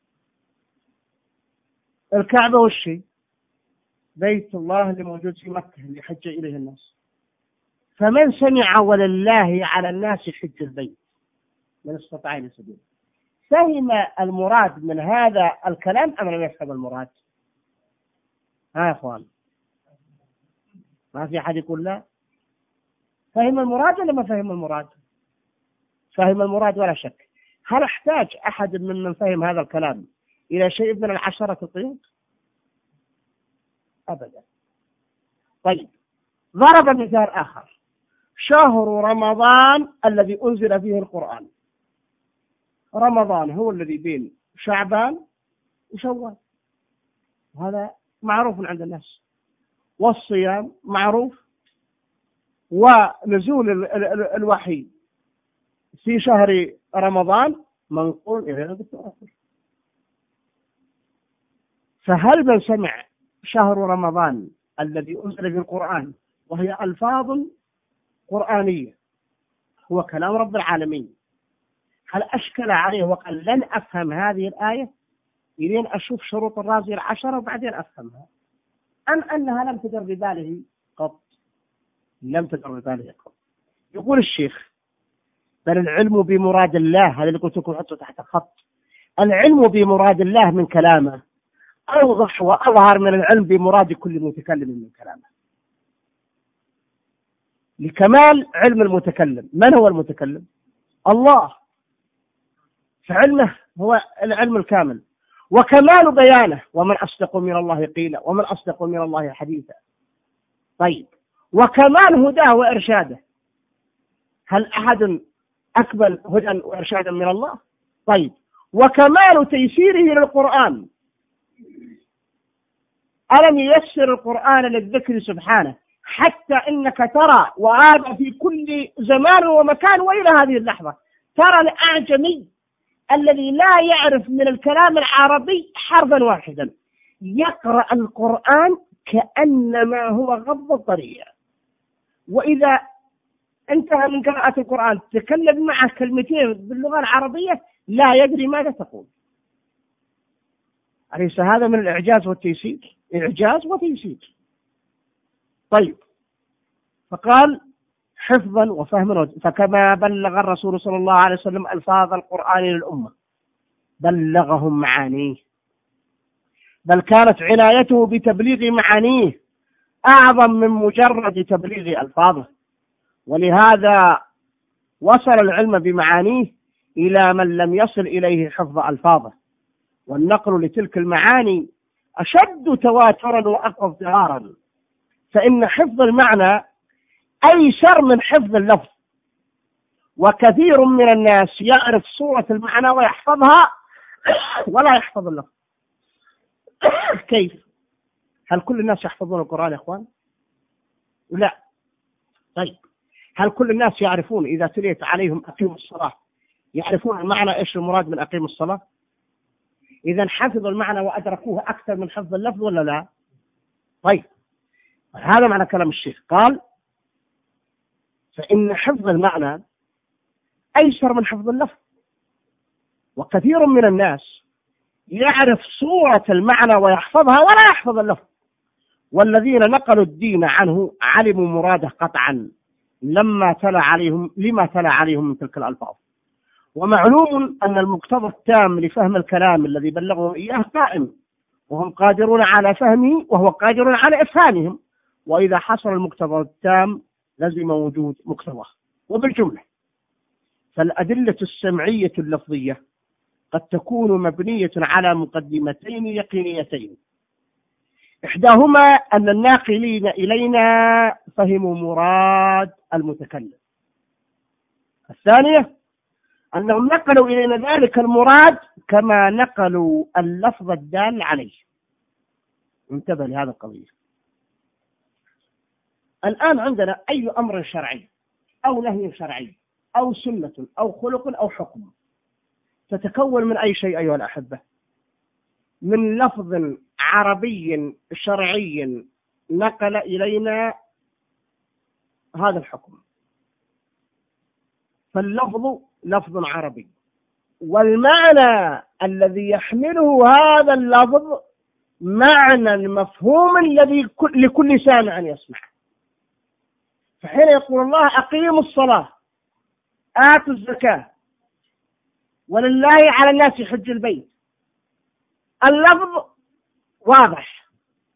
الكعبة والشيء بيت الله اللي موجود في مكة اللي حج إليه الناس. فمن سمع ولله على الناس حج البيت من استطاع إليه سبيلا فهم المراد من هذا الكلام أم لم يفهم المراد؟ ها يا أخوان، ما في أحد يقول لا. فهم المراد ولا ما فهم المراد؟ فهم المراد ولا شك. هل احتاج أحد من فهم هذا الكلام إلى شيء من 10 قيود؟ أبدا. طيب ضرب مثال آخر، شهر رمضان الذي أنزل فيه القرآن. رمضان هو الذي بين شعبان وشوال، وهذا معروف عند الناس، والصيام معروف، ونزول الوحي في شهر رمضان منقول إلينا بالتواتر. فهل من سمع شهر رمضان الذي أنزل في القرآن وهي ألفاظ قرآنية هو كلام رب العالمين، هل أشكل عليه وقال لن أفهم هذه الآية إلين أشوف شروط الرازي 10 وبعدين أفهمها، أم أنها لم تدر بباله قط؟ لم تدر بباله قط. يقول الشيخ بل العلم بمراد الله، هذا اللي قلت لكم حطوا تحت خط، العلم بمراد الله من كلامه أوضح وأظهر من العلم بمراد كل متكلم من كلامه. لكمال علم المتكلم، من هو المتكلم؟ الله، فعلمه هو العلم الكامل، وكمال بيانه ومن أصدق من الله قيلا ومن أصدق من الله حديثا. طيب وكمال هداه وإرشاده، هل أحد أكمل هدى وإرشادا من الله؟ طيب وكمال تيسيره للقرآن، ألم ييسر القرآن للذكر سبحانه حتى إنك ترى، وهذا في كل زمان ومكان وإلى هذه اللحظة، ترى الأعجمي الذي لا يعرف من الكلام العربي حرفا واحدا يقرأ القرآن كأنما هو غض الطريق، وإذا انتهى من قراءة القرآن تكلم معه كلمتين باللغة العربية لا يدري ماذا تقول. أليس هذا من الإعجاز والتيسير؟ إعجاز وتيسير. طيب فقال حفظا وفهما، فكما بلغ الرسول صلى الله عليه وسلم ألفاظ القرآن للأمة بلغهم معانيه، بل كانت عنايته بتبليغ معانيه أعظم من مجرد تبليغ ألفاظه، ولهذا وصل العلم بمعانيه إلى من لم يصل إليه حفظ ألفاظه، والنقل لتلك المعاني أشد تواترا وأقوى اضطرارا، فإن حفظ المعنى أيسر من حفظ اللفظ، وكثير من الناس يعرف صورة المعنى ويحفظها ولا يحفظ اللفظ. كيف؟ هل كل الناس يحفظون القرآن يا إخوان؟ لا. طيب، هل كل الناس يعرفون إذا تليت عليهم أقيموا الصلاة يعرفون المعنى إيش المراد من أقيموا الصلاة؟ إذا حفظوا المعنى وأدركوه أكثر من حفظ اللفظ ولا لا؟ طيب، هذا معنى كلام الشيخ. قال فإن حفظ المعنى أيسر من حفظ اللفظ، وكثير من الناس يعرف صورة المعنى ويحفظها ولا يحفظ اللفظ، والذين نقلوا الدين عنه علموا مراده قطعا لما تلا عليهم من تلك الألفاظ. ومعلوم أن المقتضى التام لفهم الكلام الذي بلغهم إياه قائم، وهم قادرون على فهمه وهو قادر على إفهامهم، وإذا حصل المقتضى التام لزم وجود مقتضى. وبالجملة فالأدلة السمعية اللفظية قد تكون مبنية على مقدمتين يقينيتين، إحداهما أن الناقلين إلينا فهموا مراد المتكلم، الثانية أنهم نقلوا إلينا ذلك المراد كما نقلوا اللفظ الدال عليه. انتبه لهذا القضية. الآن عندنا أي أمر شرعي أو نهي شرعي أو سنة أو خلق أو حكم تتكون من أي شيء أيها الأحبة؟ من لفظ عربي شرعي نقل إلينا هذا الحكم، فاللفظ لفظ عربي، والمعنى الذي يحمله هذا اللفظ معنى مفهوم الذي لكل سامع يسمع. فحين يقول الله أقيموا الصلاة آتوا الزكاة ولله على الناس حج البيت، اللفظ واضح،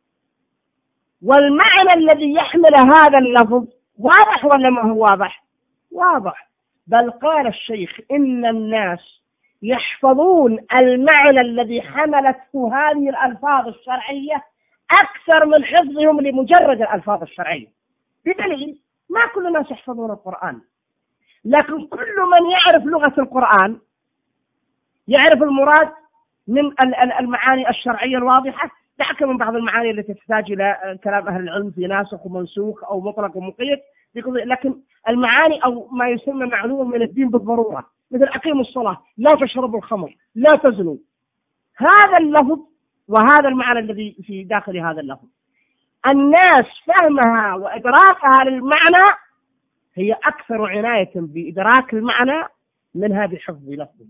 والمعنى الذي يحمل هذا اللفظ واضح ولا ما هو واضح؟ واضح. بل قال الشيخ إن الناس يحفظون المعنى الذي حملته هذه الألفاظ الشرعية أكثر من حفظهم لمجرد الألفاظ الشرعية، بدليل ما كل الناس يحفظون القرآن، لكن كل من يعرف لغة القرآن يعرف المراد من المعاني الشرعية الواضحة، دعك من بعض المعاني التي تحتاج إلى كلام أهل العلم في ناسخ ومنسوخ أو مطلق ومقيد، لكن المعاني أو ما يسمى معلوم من الدين بالضرورة، مثل أقيموا الصلاة، لا تشربوا الخمر، لا تزنوا، هذا اللفظ وهذا المعنى الذي في داخل هذا اللفظ الناس فهمها وإدراكها للمعنى هي أكثر عناية بإدراك المعنى منها بحفظ لفظه.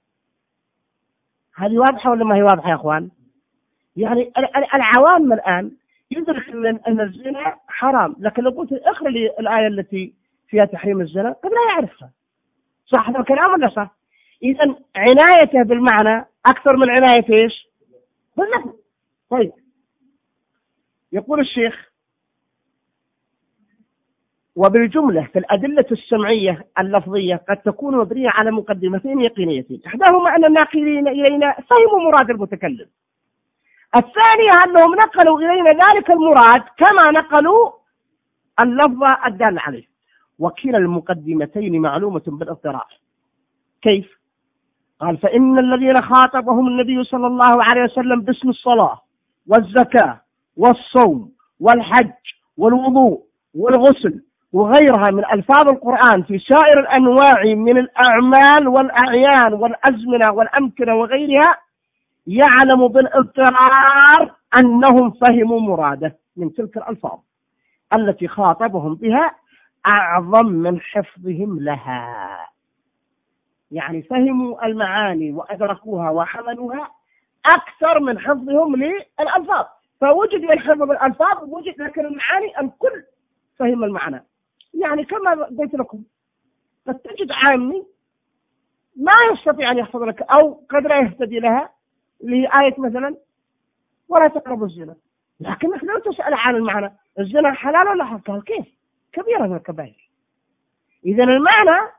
هذه واضحة ولا ما هي واضحة يا أخوان؟ يعني العوام الآن يدرك أن الزنا حرام، لكن لو قلت اقرأ لي الآية التي فيها تحريم الزنا قد لا يعرفها. صح هذا الكلام ولا صح؟ إذن عنايته بالمعنى أكثر من عناية إيش؟ باللفظ. طيب، يقول الشيخ وبالجملة في الأدلة السمعية اللفظية قد تكون مبنية على مقدمتين يقينيتين، إحداهما أن الناقلين إلينا فهموا مراد المتكلم، الثانية أنهم نقلوا إلينا ذلك المراد كما نقلوا اللفظ الدال عليه، وكلا المقدمتين معلومة بالاضطرار. كيف؟ قال فإن الذين خاطبهم النبي صلى الله عليه وسلم باسم الصلاة والزكاة والصوم والحج والوضوء والغسل وغيرها من ألفاظ القرآن في سائر الأنواع من الأعمال والأعيان والأزمنة والأمكنة وغيرها يعلم بالاضطرار أنهم فهموا مراده من تلك الألفاظ التي خاطبهم بها أعظم من حفظهم لها، يعني فهموا المعاني وأدركوها وحملوها أكثر من حفظهم للألفاظ، فوجد الحفظ بالألفاظ ووجد لكن المعاني الكل فهم المعنى. يعني كما قلت لكم قد تجد عامي ما يستطيع أن يحفظ لك أو قد لا يهتدي لها لآية مثلا ولا تقربوا الزنا، لكنك لو تسأل عن المعنى الزنا حلال ولا حرام قال كيف؟ كبيرة من الكبائر. إذن المعنى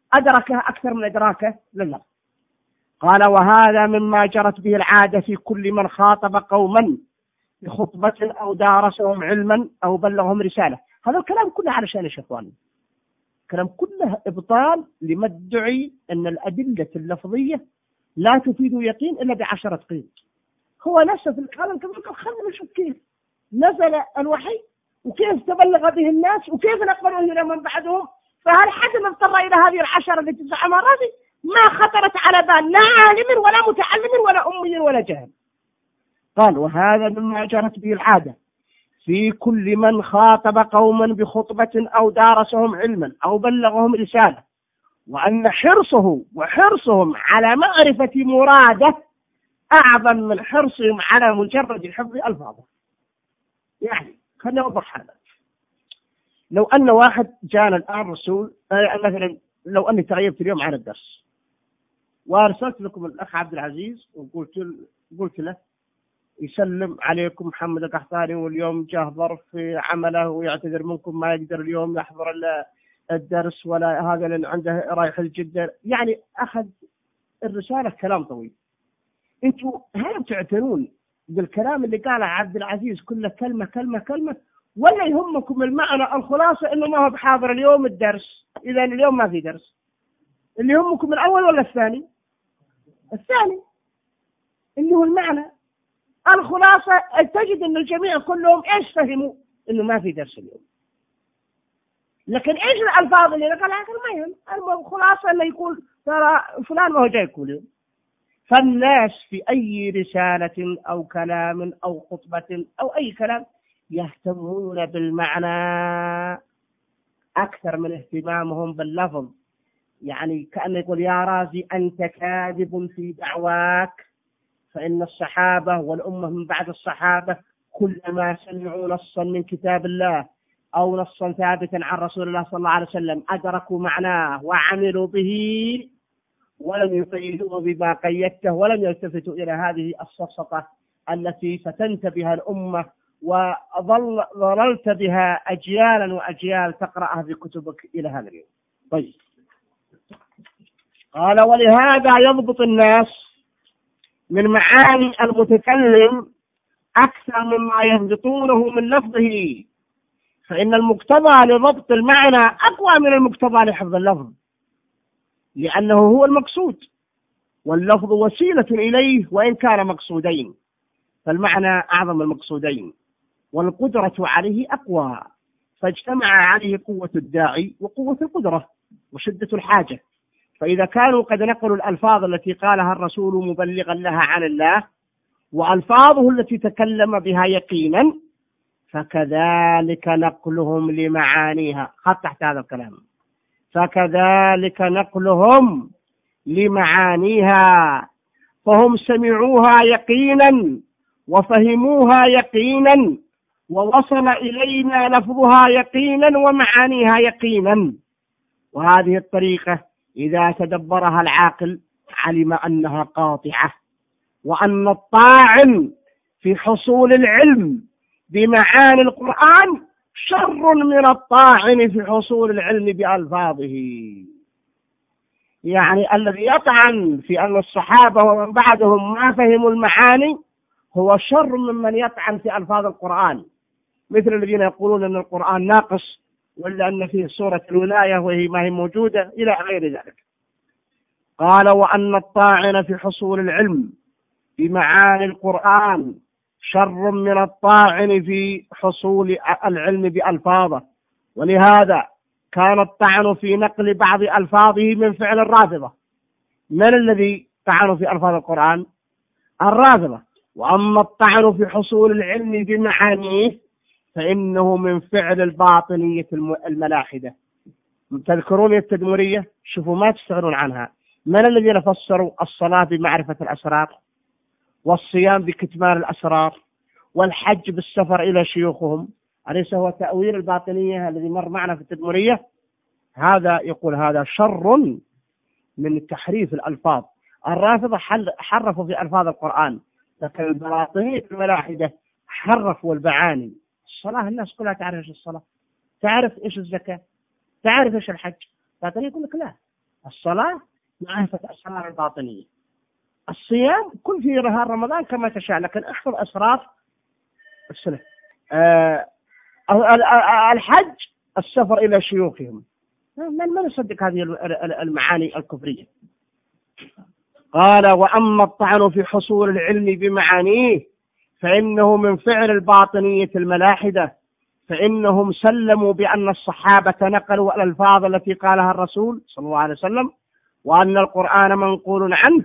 أدركه أكثر من إدراكه لله. قال وهذا مما جرت به العادة في كل من خاطب قوما بخطبة أو دارسهم علما أو بلغهم رسالة. هذا الكلام كله علشان يا إخواني، كلام كله إبطال لما ادعي أن الأدلة اللفظية لا تفيد يقين إلا ب10 قيد. هو نفسه في الكلام كما قال خلنا نشوف كيف نزل الوحي وكيف تبلغ به الناس وكيف نقبله إلى من بعدهم. فهل حد من اضطر إلى هذه ال10 التي زعمها الرازي؟ ما خطرت على بال لا عالم ولا متعلم ولا أمي ولا جاهل. قال وهذا مما جرت به العادة في كل من خاطب قوما بخطبة أو دارسهم علما أو بلغهم رسالة، وأن حرصهم على معرفة مراده أعظم من حرصهم على مجرد حفظ ألفاظه. يعني خلينا نوضح هذا. لو أن واحد جانا الآن رسول مثلا، لو أني تغيبت اليوم عن الدرس وأرسلت لكم الأخ عبد العزيز وقلت له يسلم عليكم محمد القحطاني واليوم جاه ظرف في عمله ويعتذر منكم ما يقدر اليوم يحضر الدرس ولا هذا لأن عنده رايح الجدة. يعني أخذ الرسالة كلام طويل. أنتوا هل تعتنون بالكلام اللي قاله عبد العزيز كله كلمة ولا يهمكم المعنى الخلاصة إنه ما هو بحاضر اليوم الدرس؟ إذا اليوم ما في درس، اللي يهمكم الأول ولا الثاني؟ الثاني اللي هو المعنى الخلاصة. تجد أن الجميع كلهم إيش فهموا؟ إنه ما في درس اليوم. لكن إيش الألفاظ اللي نقلها؟ ما يهم. الخلاصة اللي يقول ترى فلان ما هو جايكم اليوم. فالناس في أي رسالة أو كلام أو خطبة أو أي كلام يهتمون بالمعنى أكثر من اهتمامهم باللفظ. يعني كأنه يقول يا رازي أنت كاذب في دعواك، فإن الصحابة والأمة من بعد الصحابة كلما سمعوا نصا من كتاب الله أو نصا ثابتا عن رسول الله صلى الله عليه وسلم أدركوا معناه وعملوا به ولم يقيدوه بما قيدته ولم يلتفتوا إلى هذه السفسطة التي فتنت بها الأمة وظللت بها أجيالا وأجيال تقرأها في كتبك إلى هذا اليوم. طيب قال ولهذا يضبط الناس من معاني المتكلم أكثر مما يضبطونه من لفظه، فإن المقتضى لضبط المعنى أقوى من المقتضى لحفظ اللفظ، لأنه هو المقصود واللفظ وسيلة إليه وإن كان مقصودين، فالمعنى أعظم المقصودين والقدرة عليه أقوى، فاجتمع عليه قوة الداعي وقوة القدرة وشدة الحاجة. فإذا كانوا قد نقلوا الألفاظ التي قالها الرسول مبلغا لها عن الله وألفاظه التي تكلم بها يقينا، فكذلك نقلهم لمعانيها. خط تحت هذا الكلام، فكذلك نقلهم لمعانيها، فهم سمعوها يقينا وفهموها يقينا ووصل إلينا لفظها يقينا ومعانيها يقينا. وهذه الطريقة إذا تدبرها العاقل علم أنها قاطعة، وأن الطاعن في حصول العلم بمعاني القرآن شر من الطاعن في حصول العلم بألفاظه. يعني الذي يطعن في أن الصحابة ومن بعدهم ما فهموا المعاني هو شر ممن يطعن في ألفاظ القرآن، مثل الذين يقولون أن القرآن ناقص ولا أن فيه سورة الولاية وهي ما هي موجودة إلى غير ذلك. قال وأن الطاعن في حصول العلم بمعاني القرآن شر من الطاعن في حصول العلم بألفاظه، ولهذا كان الطعن في نقل بعض ألفاظه من فعل الرافضة. من الذي طعنوا في ألفاظ القرآن؟ الرافضة. وأما الطعن في حصول العلم بمعانيه فإنه من فعل الباطنية الملاحدة. تذكرون التدمرية؟ شوفوا ما تستغنون عنها. من الذين فسروا الصلاة بمعرفة الأسرار، والصيام بكتمان الأسرار، والحج بالسفر إلى شيوخهم؟ أليس هو تأويل الباطنية الذي مر معنا في التدمرية؟ هذا يقول هذا شر من تحريف الألفاظ. الرافضة حرفوا في ألفاظ القرآن، لكن الباطنية الملاحدة حرفوا المعاني. الصلاة الناس كلها تعرف إيش الصلاة، تعرف إيش الزكاة، تعرف إيش الحج. الباطنية يقول لك لا، الصلاة معرفة أسرار الباطنية. الصيام كل في نهار رمضان كما تشاء، لكن احفظ أسرار السنة. الحج السفر إلى شيوخهم. من يصدق هذه المعاني الكفرية؟ قال: وأما الطعن في حصول العلم بمعانيه فإنه من فعل الباطنية الملاحدة، فإنهم سلموا بأن الصحابة نقلوا الألفاظ التي قالها الرسول صلى الله عليه وسلم، وأن القرآن منقول عنه،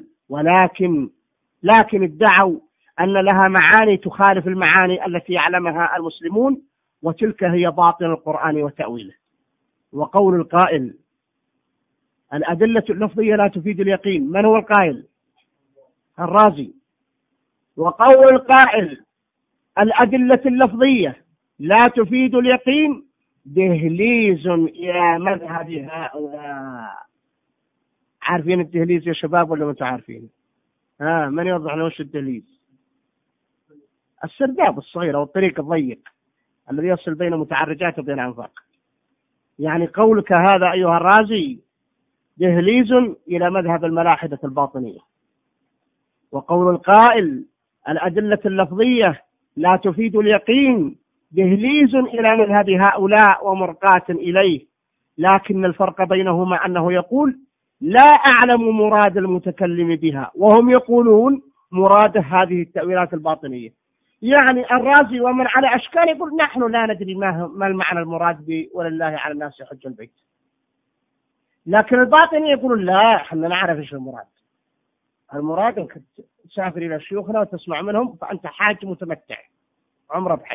لكن ادعوا أن لها معاني تخالف المعاني التي يعلمها المسلمون، وتلك هي باطن القرآن وتأويله. وقول القائل: الأدلة اللفظية لا تفيد اليقين. من هو القائل؟ الرازي. وقول القائل: الأدلة اللفظية لا تفيد اليقين دهليز إلى مذهب هؤلاء. عارفين الدهليز يا شباب ولا ما انتم عارفين؟ من يوضح لنا وش الدهليز؟ السرداب الصغير أو الطريق الضيق الذي يصل بين متعرجات وبين أنفاق. يعني قولك هذا أيها الرازي دهليز إلى مذهب الملاحدة الباطنية. وقول القائل: الأدلة اللفظية لا تفيد اليقين دهليز إلى مذهب هؤلاء ومرقاة إليه، لكن الفرق بينهما أنه يقول: لا أعلم مراد المتكلم بها، وهم يقولون مراد هذه التأويلات الباطنية. يعني الرازي ومن على أشكال يقول: نحن لا ندري ما المعنى المراد به، ولله على الناس حج البيت. لكن الباطني يقولون: لا، احنا نعرف ايش المراد انك تسافر الى شيوخنا وتسمع منهم، فانت حاج متمتع عمره بحج.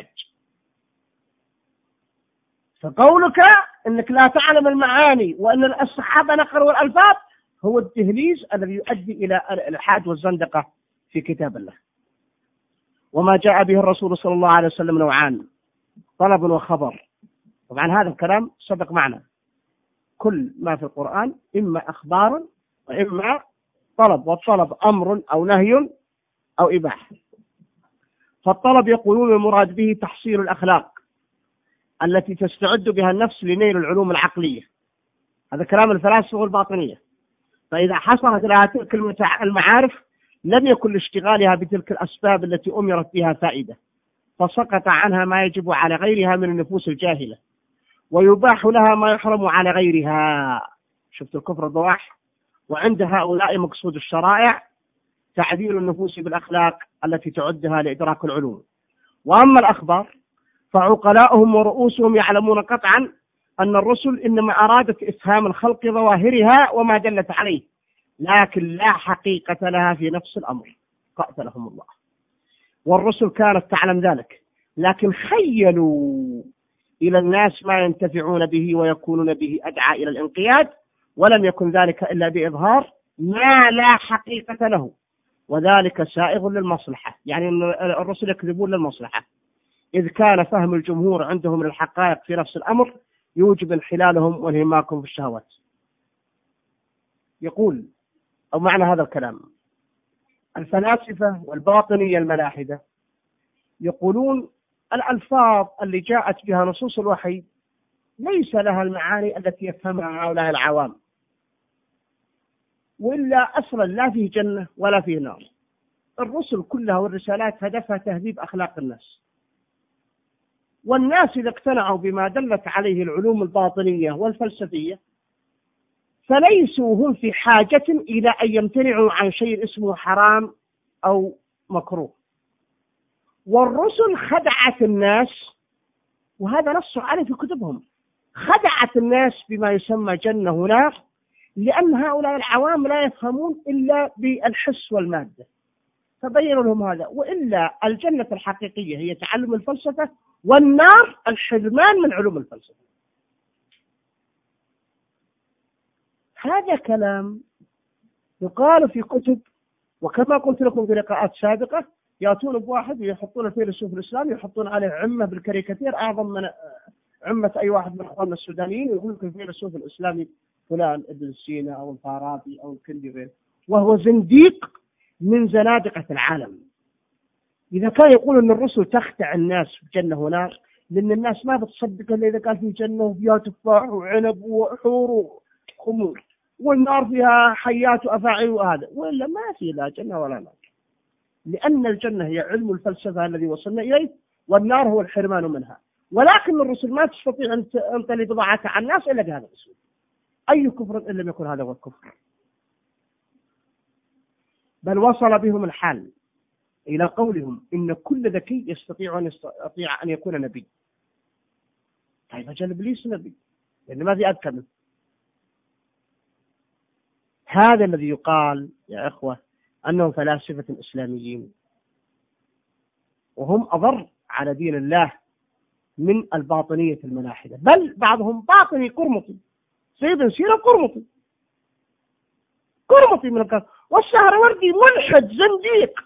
فقولك انك لا تعلم المعاني وان الصحابه نقلوا الالفاظ هو التهليز الذي يؤدي الى الالحاد والزندقه في كتاب الله. وما جاء به الرسول صلى الله عليه وسلم نوعان: طلب وخبر. طبعا هذا الكلام سبق معنا. كل ما في القرآن إما أخبار وإما طلب، والطلب أمر أو نهي أو إباحة. فالطلب يقولون المراد به تحصيل الأخلاق التي تستعد بها النفس لنيل العلوم العقلية. هذا كلام الفلاسفة والباطنية. فإذا حصلت لها تلك المعارف لم يكن لاشتغالها بتلك الأسباب التي أمرت بها فائدة، فسقط عنها ما يجب على غيرها من النفوس الجاهلة، ويباح لها ما يحرم على غيرها. شفت الكفر الضواح. وعند هؤلاء مقصود الشرائع تعديل النفوس بالأخلاق التي تعدها لإدراك العلوم. وأما الأخبار فعقلاؤهم ورؤوسهم يعلمون قطعا أن الرسل إنما أرادت إفهام الخلق ظواهرها وما دلت عليه، لكن لا حقيقة لها في نفس الأمر، قاتلهم الله. والرسل كانت تعلم ذلك، لكن خيلوا إلى الناس ما ينتفعون به ويكونون به أدعى إلى الانقياد، ولم يكن ذلك إلا بإظهار ما لا حقيقة له، وذلك سائغ للمصلحة. يعني الرسل يكذبون للمصلحة، إذ كان فهم الجمهور عندهم للحقائق في نفس الأمر يوجب انحلالهم وانهماكهم في الشهوات. يقول أو معنى هذا الكلام: الفلاسفة والباطنية الملاحدة يقولون الألفاظ اللي جاءت بها نصوص الوحي ليس لها المعاني التي يفهمها هؤلاء العوام، وإلا أصلا لا فيه جنة ولا فيه نار. الرسل كلها والرسالات هدفها تهذيب أخلاق الناس، والناس إذا اقتنعوا بما دلت عليه العلوم الباطنية والفلسفية فليسوا هم في حاجة إلى أن يمتنعوا عن شيء اسمه حرام أو مكروه. والرسل خدعت الناس، وهذا نص عليه في كتبهم، خدعت الناس بما يسمى جنة ونار، لأن هؤلاء العوام لا يفهمون إلا بالحس والمادة، فبينوا لهم هذا. وإلا الجنة الحقيقية هي تعلم الفلسفة، والنار الحرمان من علوم الفلسفة. هذا كلام يقال في كتب، وكما قلت لكم في لقاءات سابقة يأتون بواحد ويحطون الفيلسوف الإسلامي يحطون عليه عمة بالكاريكاتير أعظم من عمة أي واحد من أخواننا السودانيين، ويقول لك الفيلسوف الإسلامي فلان ابن سينا أو الفارابي أو الكندي غيره، وهو زنديق من زنادقة العالم. إذا كان يقول أن الرسل تخدع الناس في جنة ونار، لأن الناس ما بتصدق إلا إذا كان في جنة وفيها تفاح وعنب وحور وخمور، والنار فيها حيات وأفاعي وهذا، وإلا ما في لا جنة ولا نار، لأن الجنة هي علم الفلسفة الذي وصلنا إليه، والنار هو الحرمان منها. ولكن الرسل ما تستطيع أن تلي بضاعتها عن الناس إلا بهذا الأسلوب. أي كفر إن لم يكن هذا هو الكفر. بل وصل بهم الحال إلى قولهم إن كل ذكي يستطيع أن يكون نبي. طيب أجل إبليس نبي، لأن ما في أذكى منه. هذا الذي يقال يا إخوة أنهم فلاسفة إسلاميين، وهم أضر على دين الله من الباطنية الملاحدة، بل بعضهم باطني قرمطي، سيد سيرة قرمطي من الكلام، والسهروردي ملحد زنديق.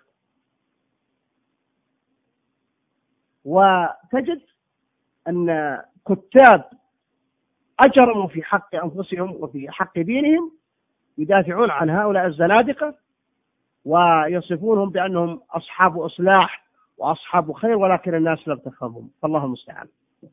وتجد أن كتاب أجرموا في حق أنفسهم وفي حق دينهم يدافعون عن هؤلاء الزنادقة ويصفونهم بأنهم أصحاب إصلاح وأصحاب خير، ولكن الناس لم تفهمهم، فالله المستعان.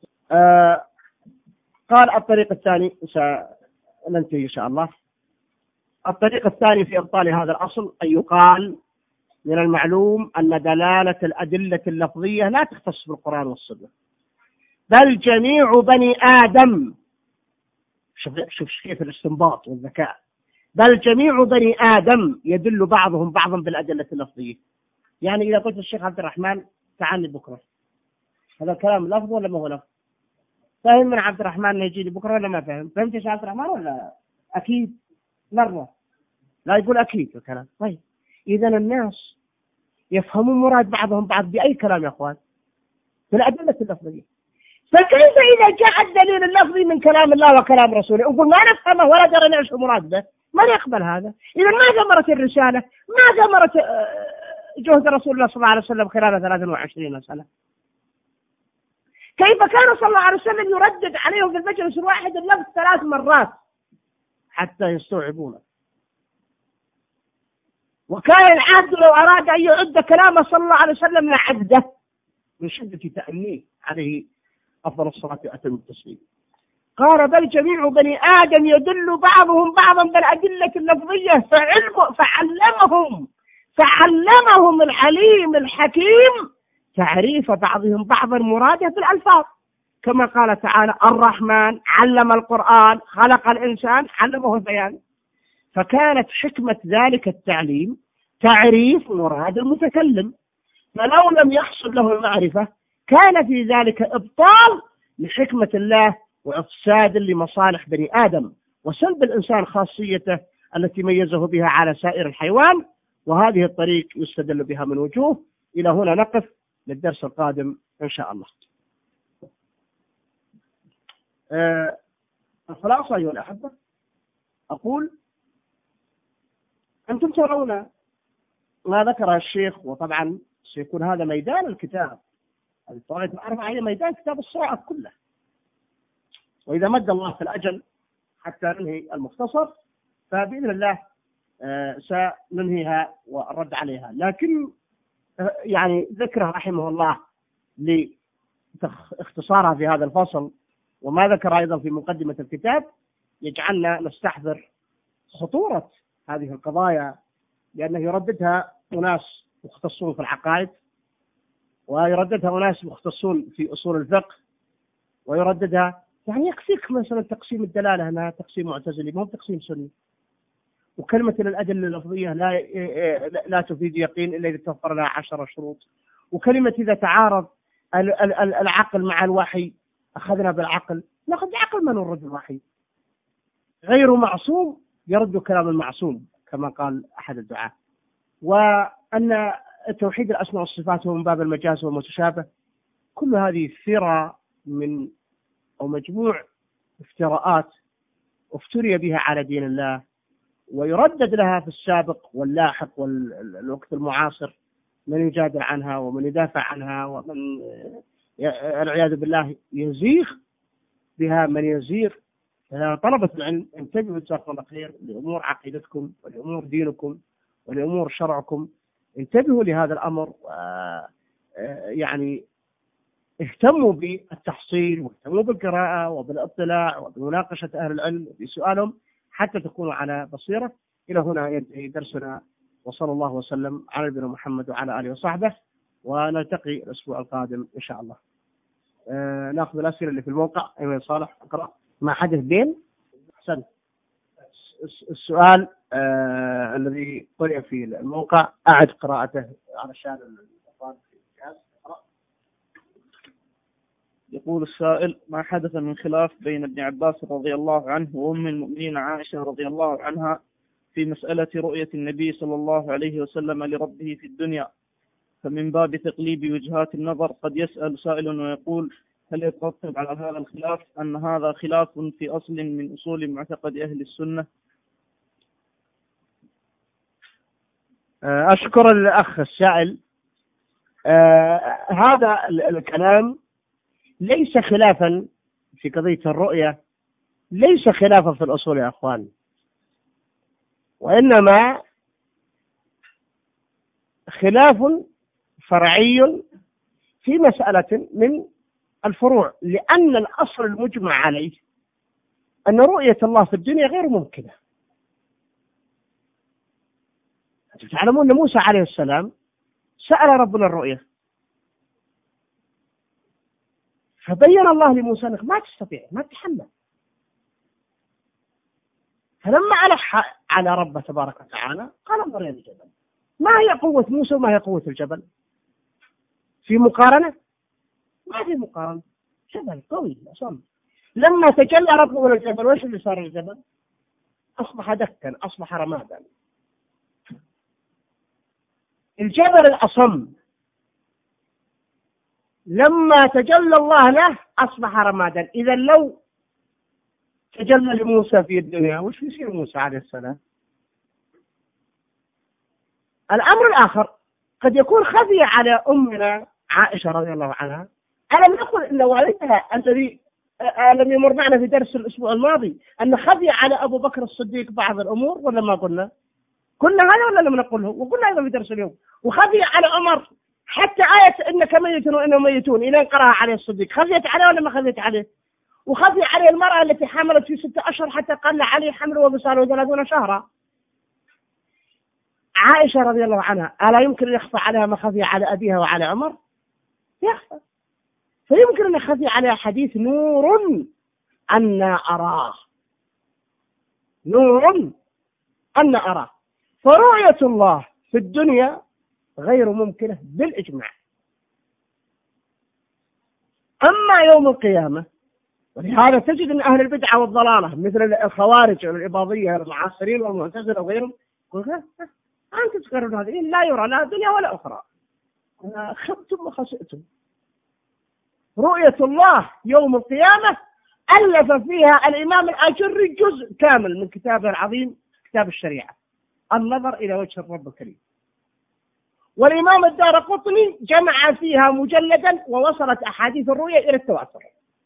قال الطريق الثاني، سننتهي إن شاء الله. الطريق الثاني في إبطال هذا الأصل أن يقال من المعلوم أن دلالة الأدلة اللفظية لا تختص بالقرآن والسنة، بل جميع بني آدم. شوف كيف الاستنباط والذكاء. بل جميع بني آدم يدل بعضهم بعضا بالأدلة اللفظية. يعني إذا قلت الشيخ عبد الرحمن تعالي بكرة، هذا الكلام لفظ ولا ما هو لفظ؟ فهم من عبد الرحمن أن يجي لي بكرة ولا ما فهم؟ فهمت يا شيخ عبد الرحمن ولا؟ أكيد مرة لا يقول أكيد الكلام. طيب إذا الناس يفهمون مراد بعضهم بعض بأي كلام يا أخوان؟ بالأدلة اللفظية. فكيف إذا جاء الدليل اللفظي من كلام الله وكلام رسوله نقول ما نفهمه ولا درى نعيش مراد به؟ ما يقبل هذا. إذا ما ثمرت الرسالة، ما ثمرت جهد رسول الله صلى الله عليه وسلم خلال 23 سنة. كيف كان صلى الله عليه وسلم يردد عليهم في المجلس الواحد اللفظ 3 مرات حتى يستوعبونه؟ وكان العبد لو أراد أن يعد كلامه صلى الله عليه وسلم لعده من شدة تأنيه عليه أفضل الصلاة وأتم التسليم. قال بل جميع بني آدم يدل بعضهم بعضا بالأدلة اللفظية فعلمهم العليم الحكيم تعريف بعضهم بعضا مراده بالألفاظ، كما قال تعالى الرحمن علم القرآن خلق الإنسان علمه البيان. فكانت حكمة ذلك التعليم تعريف مراد المتكلم، فلو لم يحصل له المعرفة كان في ذلك إبطال لحكمة الله وإفساد لمصالح بني آدم وسلب الإنسان خاصيته التي ميزه بها على سائر الحيوان. وهذه الطريق يستدل بها من وجوه. إلى هنا نقف للدرس القادم إن شاء الله. الخلاصة أيها الأحبة، أقول أنتم ترون ما ذكره الشيخ، وطبعا سيكون هذا ميدان الكتاب، الطريق الأربعة هي ميدان كتاب الصراعات كله، وإذا مد الله في الأجل حتى ننهي المختصر فبإذن الله سننهيها والرد عليها. لكن يعني ذكره رحمه الله لاختصارها في هذا الفصل وما ذكر أيضا في مقدمة الكتاب يجعلنا نستحضر خطورة هذه القضايا، لأنه يرددها أناس مختصون في العقائد، ويرددها أناس مختصون في أصول الفقه، ويرددها يعني يكفيك مثلا تقسيم الدلالة أنها تقسيم معتزلي ما هو تقسيم سني، وكلمة الأدلة اللفظية لا تفيد يقين إلا إذا توفر لها 10 شروط، وكلمة إذا تعارض العقل مع الوحي أخذنا بالعقل، نأخذ العقل ما نرد الوحي. غير معصوم يرد كلام المعصوم كما قال أحد الدعاة. وأن توحيد الأسماء والصفات هو من باب المجاز والمتشابه. كل هذه ثرى من أو مجموع افتراءات افتري بها على دين الله، ويردد لها في السابق واللاحق والوقت المعاصر من يجادل عنها ومن يدافع عنها، ومن العياذ بالله يزيغ بها من يزيغ. طلبة العلم انتبهوا جزاكم الله خير لأمور عقيدتكم ولأمور دينكم ولأمور شرعكم، انتبهوا لهذا الأمر، يعني اهتموا بالتحصيل واهتموا بالقراءة وبالاطلاع وبمناقشة أهل العلم وبسؤالهم حتى تكونوا على بصيرة. إلى هنا ينتهي درسنا، وصلى الله وسلم على نبينا محمد وعلى آله وصحبه، ونلتقي الأسبوع القادم إن شاء الله. نأخذ الأسئلة اللي في الموقع. أيوة صالح اقرأ. ما حدث بين أحسن. السؤال الذي قرأ في الموقع أعد قراءته علشان الأطفال في الجهاز. يقول السائل: ما حدث من خلاف بين ابن عباس رضي الله عنه وأم المؤمنين عائشة رضي الله عنها في مسألة رؤية النبي صلى الله عليه وسلم لربه في الدنيا؟ فمن باب تقليب وجهات النظر قد يسأل سائل ويقول: هل يترتب على هذا الخلاف أن هذا خلاف في أصل من أصول معتقد أهل السنة؟ أشكر الأخ السائل. هذا الكلام ليس خلافا في قضية الرؤية، ليس خلافا في الأصول يا أخوان، وإنما خلاف فرعي في مسألة من الفروع، لأن الأصل المجمع عليه أن رؤية الله في الدنيا غير ممكنة. تعلمون أن موسى عليه السلام سأل ربنا الرؤية، فبين الله لموسى أنك ما تستطيع، ما تتحمل. فلما ألح على ربه تبارك وتعالى قال انظر إلى الجبل. ما هي قوة موسى وما هي قوة الجبل؟ في مقارنة؟ ما في مقارنة. جبل قوي أصلا. لما تجلى ربه للجبل وإيش اللي صار الجبل؟ أصبح دكا، أصبح رمادا. الجبل الأصم لما تجلى الله له أصبح رمادا. إذا لو تجلى لموسى في الدنيا وش يصير موسى عليه السلام؟ الأمر الآخر قد يكون خفي على أمنا عائشة رضي الله عنها. ألم نقل إن والدها الذي لم يمر معنا في درس الأسبوع الماضي أن خفي على أبو بكر الصديق بعض الأمور، ولا ما قلنا؟ قلنا هذا ولا لم نقله؟ وقلنا هذا في درس اليوم. وخفي على عمر حتى آية إنك ميت وإنهم ميتون إلى قرأها عليه الصديق، خفيت عليه ولا ما خفيت عليه؟ وخفي عليه المرأة التي حملت في 6 أشهر حتى قل عليه حمل وبصاله 30 شهرا. عائشة رضي الله عنها ألا يمكن أن يخفى عليها ما خفي على أبيها وعلى عمر؟ يخفى. فيمكن أن يخفي عليها حديث نور أنا أراه، نور أنا أراه. فرؤية الله في الدنيا غير ممكنة بالإجماع. أما يوم القيامة، ولهذا تجد أن أهل البدعة والضلالة مثل الخوارج والإباضية والمعاصرين والمعتزلة وغيرهم أنتم تقررون هذه لا يرى لا دنيا ولا أخرى، خبتم وخسئتم. رؤية الله يوم القيامة ألف فيها الإمام الآجري جزء كامل من كتابه العظيم كتاب الشريعة، النظر إلى وجه الرب الكريم. والإمام الدارقطني جمع فيها مجلدا ووصلت أحاديث الرؤيا إلى التواتر.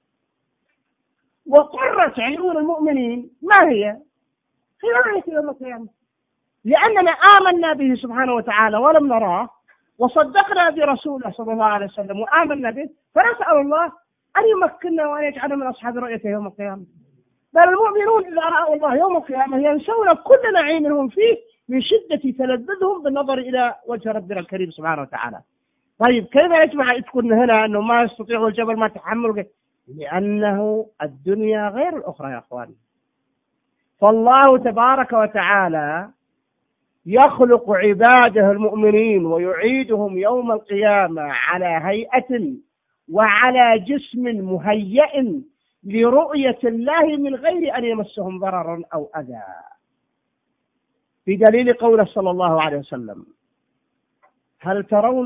وقرة عيون المؤمنين ما هي رؤية يوم القيامة، لأننا آمنا به سبحانه وتعالى ولم نراه، وصدقنا برسوله صلى الله عليه وسلم وآمنا به، فنسأل الله أن يمكننا وأن يجعلنا من أصحاب رؤيته يوم القيامة. بل المؤمنون إذا رأوا الله يوم القيامة ينسون كل نعيمهم فيه من شدة تلذذهم بالنظر إلى وجه ربنا الكريم سبحانه وتعالى. طيب كيف يجمع تكون هنا أنه ما يستطيع الجبل ما تحمل؟ لأنه الدنيا غير الأخرى يا أخواني. فالله تبارك وتعالى يخلق عباده المؤمنين ويعيدهم يوم القيامة على هيئة وعلى جسم مهيئ لرؤية الله من غير أن يمسهم ضرر أو أذى، في دليل قوله صلى الله عليه وسلم: هل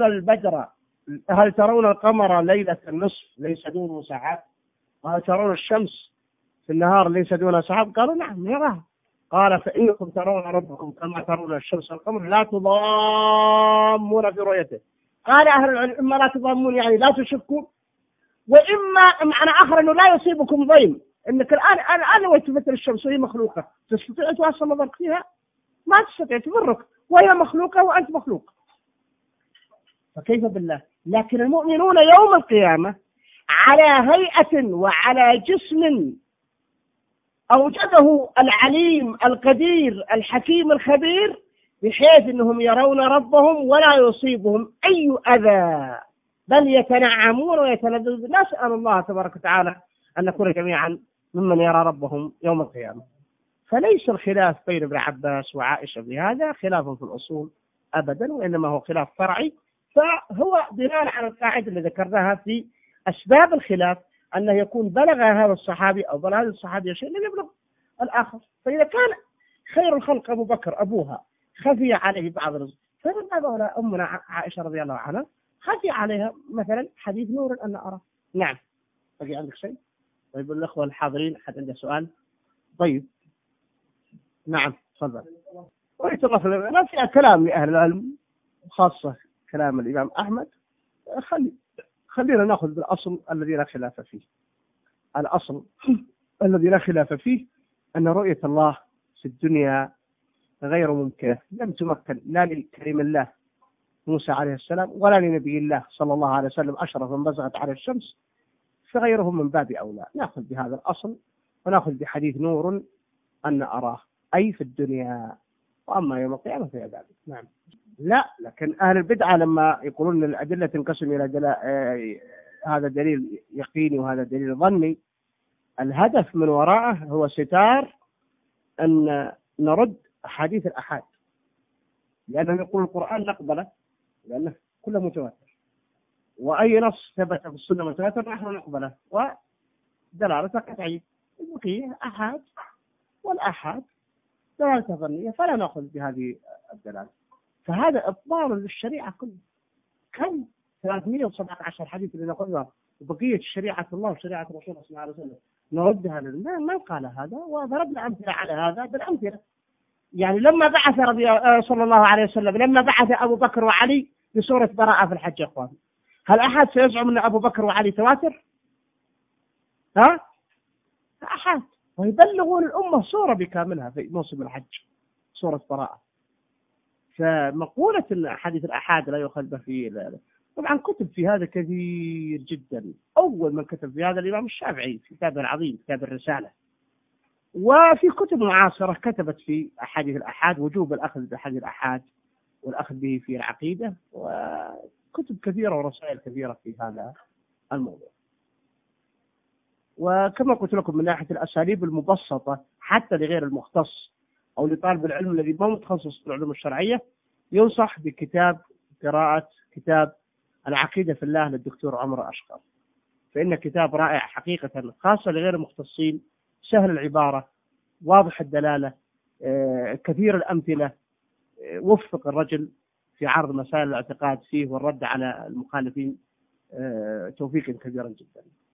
ترون القمر ليلة النصف ليس دونه سحاب، وهل ترون الشمس في النهار ليس دونها سحاب؟ قالوا نعم نراها. قال: فإنكم ترون ربكم كما ترون الشمس والقمر لا تضامون في رؤيته. قال أهل العلم: إما لا تضامون يعني لا تشكوا، وإما معنى آخر أنه لا يصيبكم ضيم، أنك الآن لو تمثل الشمس وهي مخلوقة تستطيع توصل نظرك فيها؟ ما تستطيع، تضرك، وهي مخلوقة وأنت مخلوق، فكيف بالله؟ لكن المؤمنون يوم القيامة على هيئة وعلى جسم أوجده العليم القدير الحكيم الخبير، بحيث أنهم يرون ربهم ولا يصيبهم أي أذى، بل يتنعمون ويتلذذون. نسأل الله تبارك وتعالى أن نكون جميعا ممن يرى ربهم يوم القيامة. فليس الخلاف بين ابن عباس وعائشة بهذا خلاف في الأصول أبدا، وإنما هو خلاف فرعي، فهو بناء على القاعدة اللي ذكرناها في أسباب الخلاف، أنه يكون بلغ هذا الصحابي أو بلغ هذا الصحابي شيء لم يبلغ الآخر. فإذا كان خير الخلق أبو بكر أبوها خفي عليه بعض الرزق، فماذا أمنا عائشة رضي الله عنها خفي عليها مثلا حديث نور أن أرى. نعم. بقي عندك شيء؟ طيب الأخوة الحاضرين حد عنده سؤال؟ طيب نعم تفضل. رأيت الله لا فيها كلام لأهل العلم، خاصة كلام الإمام أحمد. خلينا نأخذ بالأصل الذي لا خلاف فيه. الأصل الذي لا خلاف فيه أن رؤية الله في الدنيا غير ممكنة، لم تمكن لا لكريم الله موسى عليه السلام ولا لنبي الله صلى الله عليه وسلم أشرف من بزغت عليه الشمس، فغيرهم من باب أولى. نأخذ بهذا الأصل ونأخذ بحديث نور أن أراه، أي في الدنيا، وأما يوم القيامة في ذلك. نعم. لا، لكن أهل البدعة لما يقولون أن الأدلة تنقسم إلى هذا دليل يقيني وهذا دليل ظني، الهدف من وراءه هو ستار أن نرد أحاديث الأحاد، لأنهم يقول القرآن نقبله لأنه كله متواتر، وأي نص ثبت في السنة متواتر نحن نقبله، ودلالته قطعية. البقية أحاد، والأحاد دلالته ظنية، فلا نأخذ بهذه الدلالة. فهذا إبطال للشريعة كلها. كم 317 حديث اللي نقولها وبقية شريعة الله وشريعة رسول الله صلى الله عليه وسلم نردها من قال هذا، وضربنا أمثلة على هذا بالأمثلة. يعني لما بعث صلى الله عليه وسلم، لما بعث أبو بكر وعلي بسورة براءة في الحج يا أخوان، هل أحد سيزعم أن أبو بكر وعلي تواتر؟ ها؟ أحد، ويبلغون الأمة سورة بكاملها في موسم الحج، سورة براءة. فمقولة أن حديث الأحاد لا يؤخذ به في طبعا كتب في هذا كثير جدا. أول من كتب في هذا الإمام الشافعي في كتابه العظيم كتاب الرسالة، وفي كتب معاصرة كتبت في أحاديث الأحاد وجوب الأخذ بحديث الأحاد والأخذ به في العقيدة، وكتب كثيرة ورسائل كثيرة في هذا الموضوع. وكما قلت لكم من ناحية الأساليب المبسطة حتى لغير المختص أو لطالب العلم الذي ما متخصص في العلوم الشرعية، ينصح بكتاب قراءة كتاب العقيدة في الله للدكتور عمر أشقر، فإن كتاب رائع حقيقة، خاصة لغير المختصين، سهل العبارة، واضح الدلالة، كثير الأمثلة، وفق الرجل في عرض مسائل الاعتقاد فيه والرد على المخالفين توفيقا كبيرا جدا.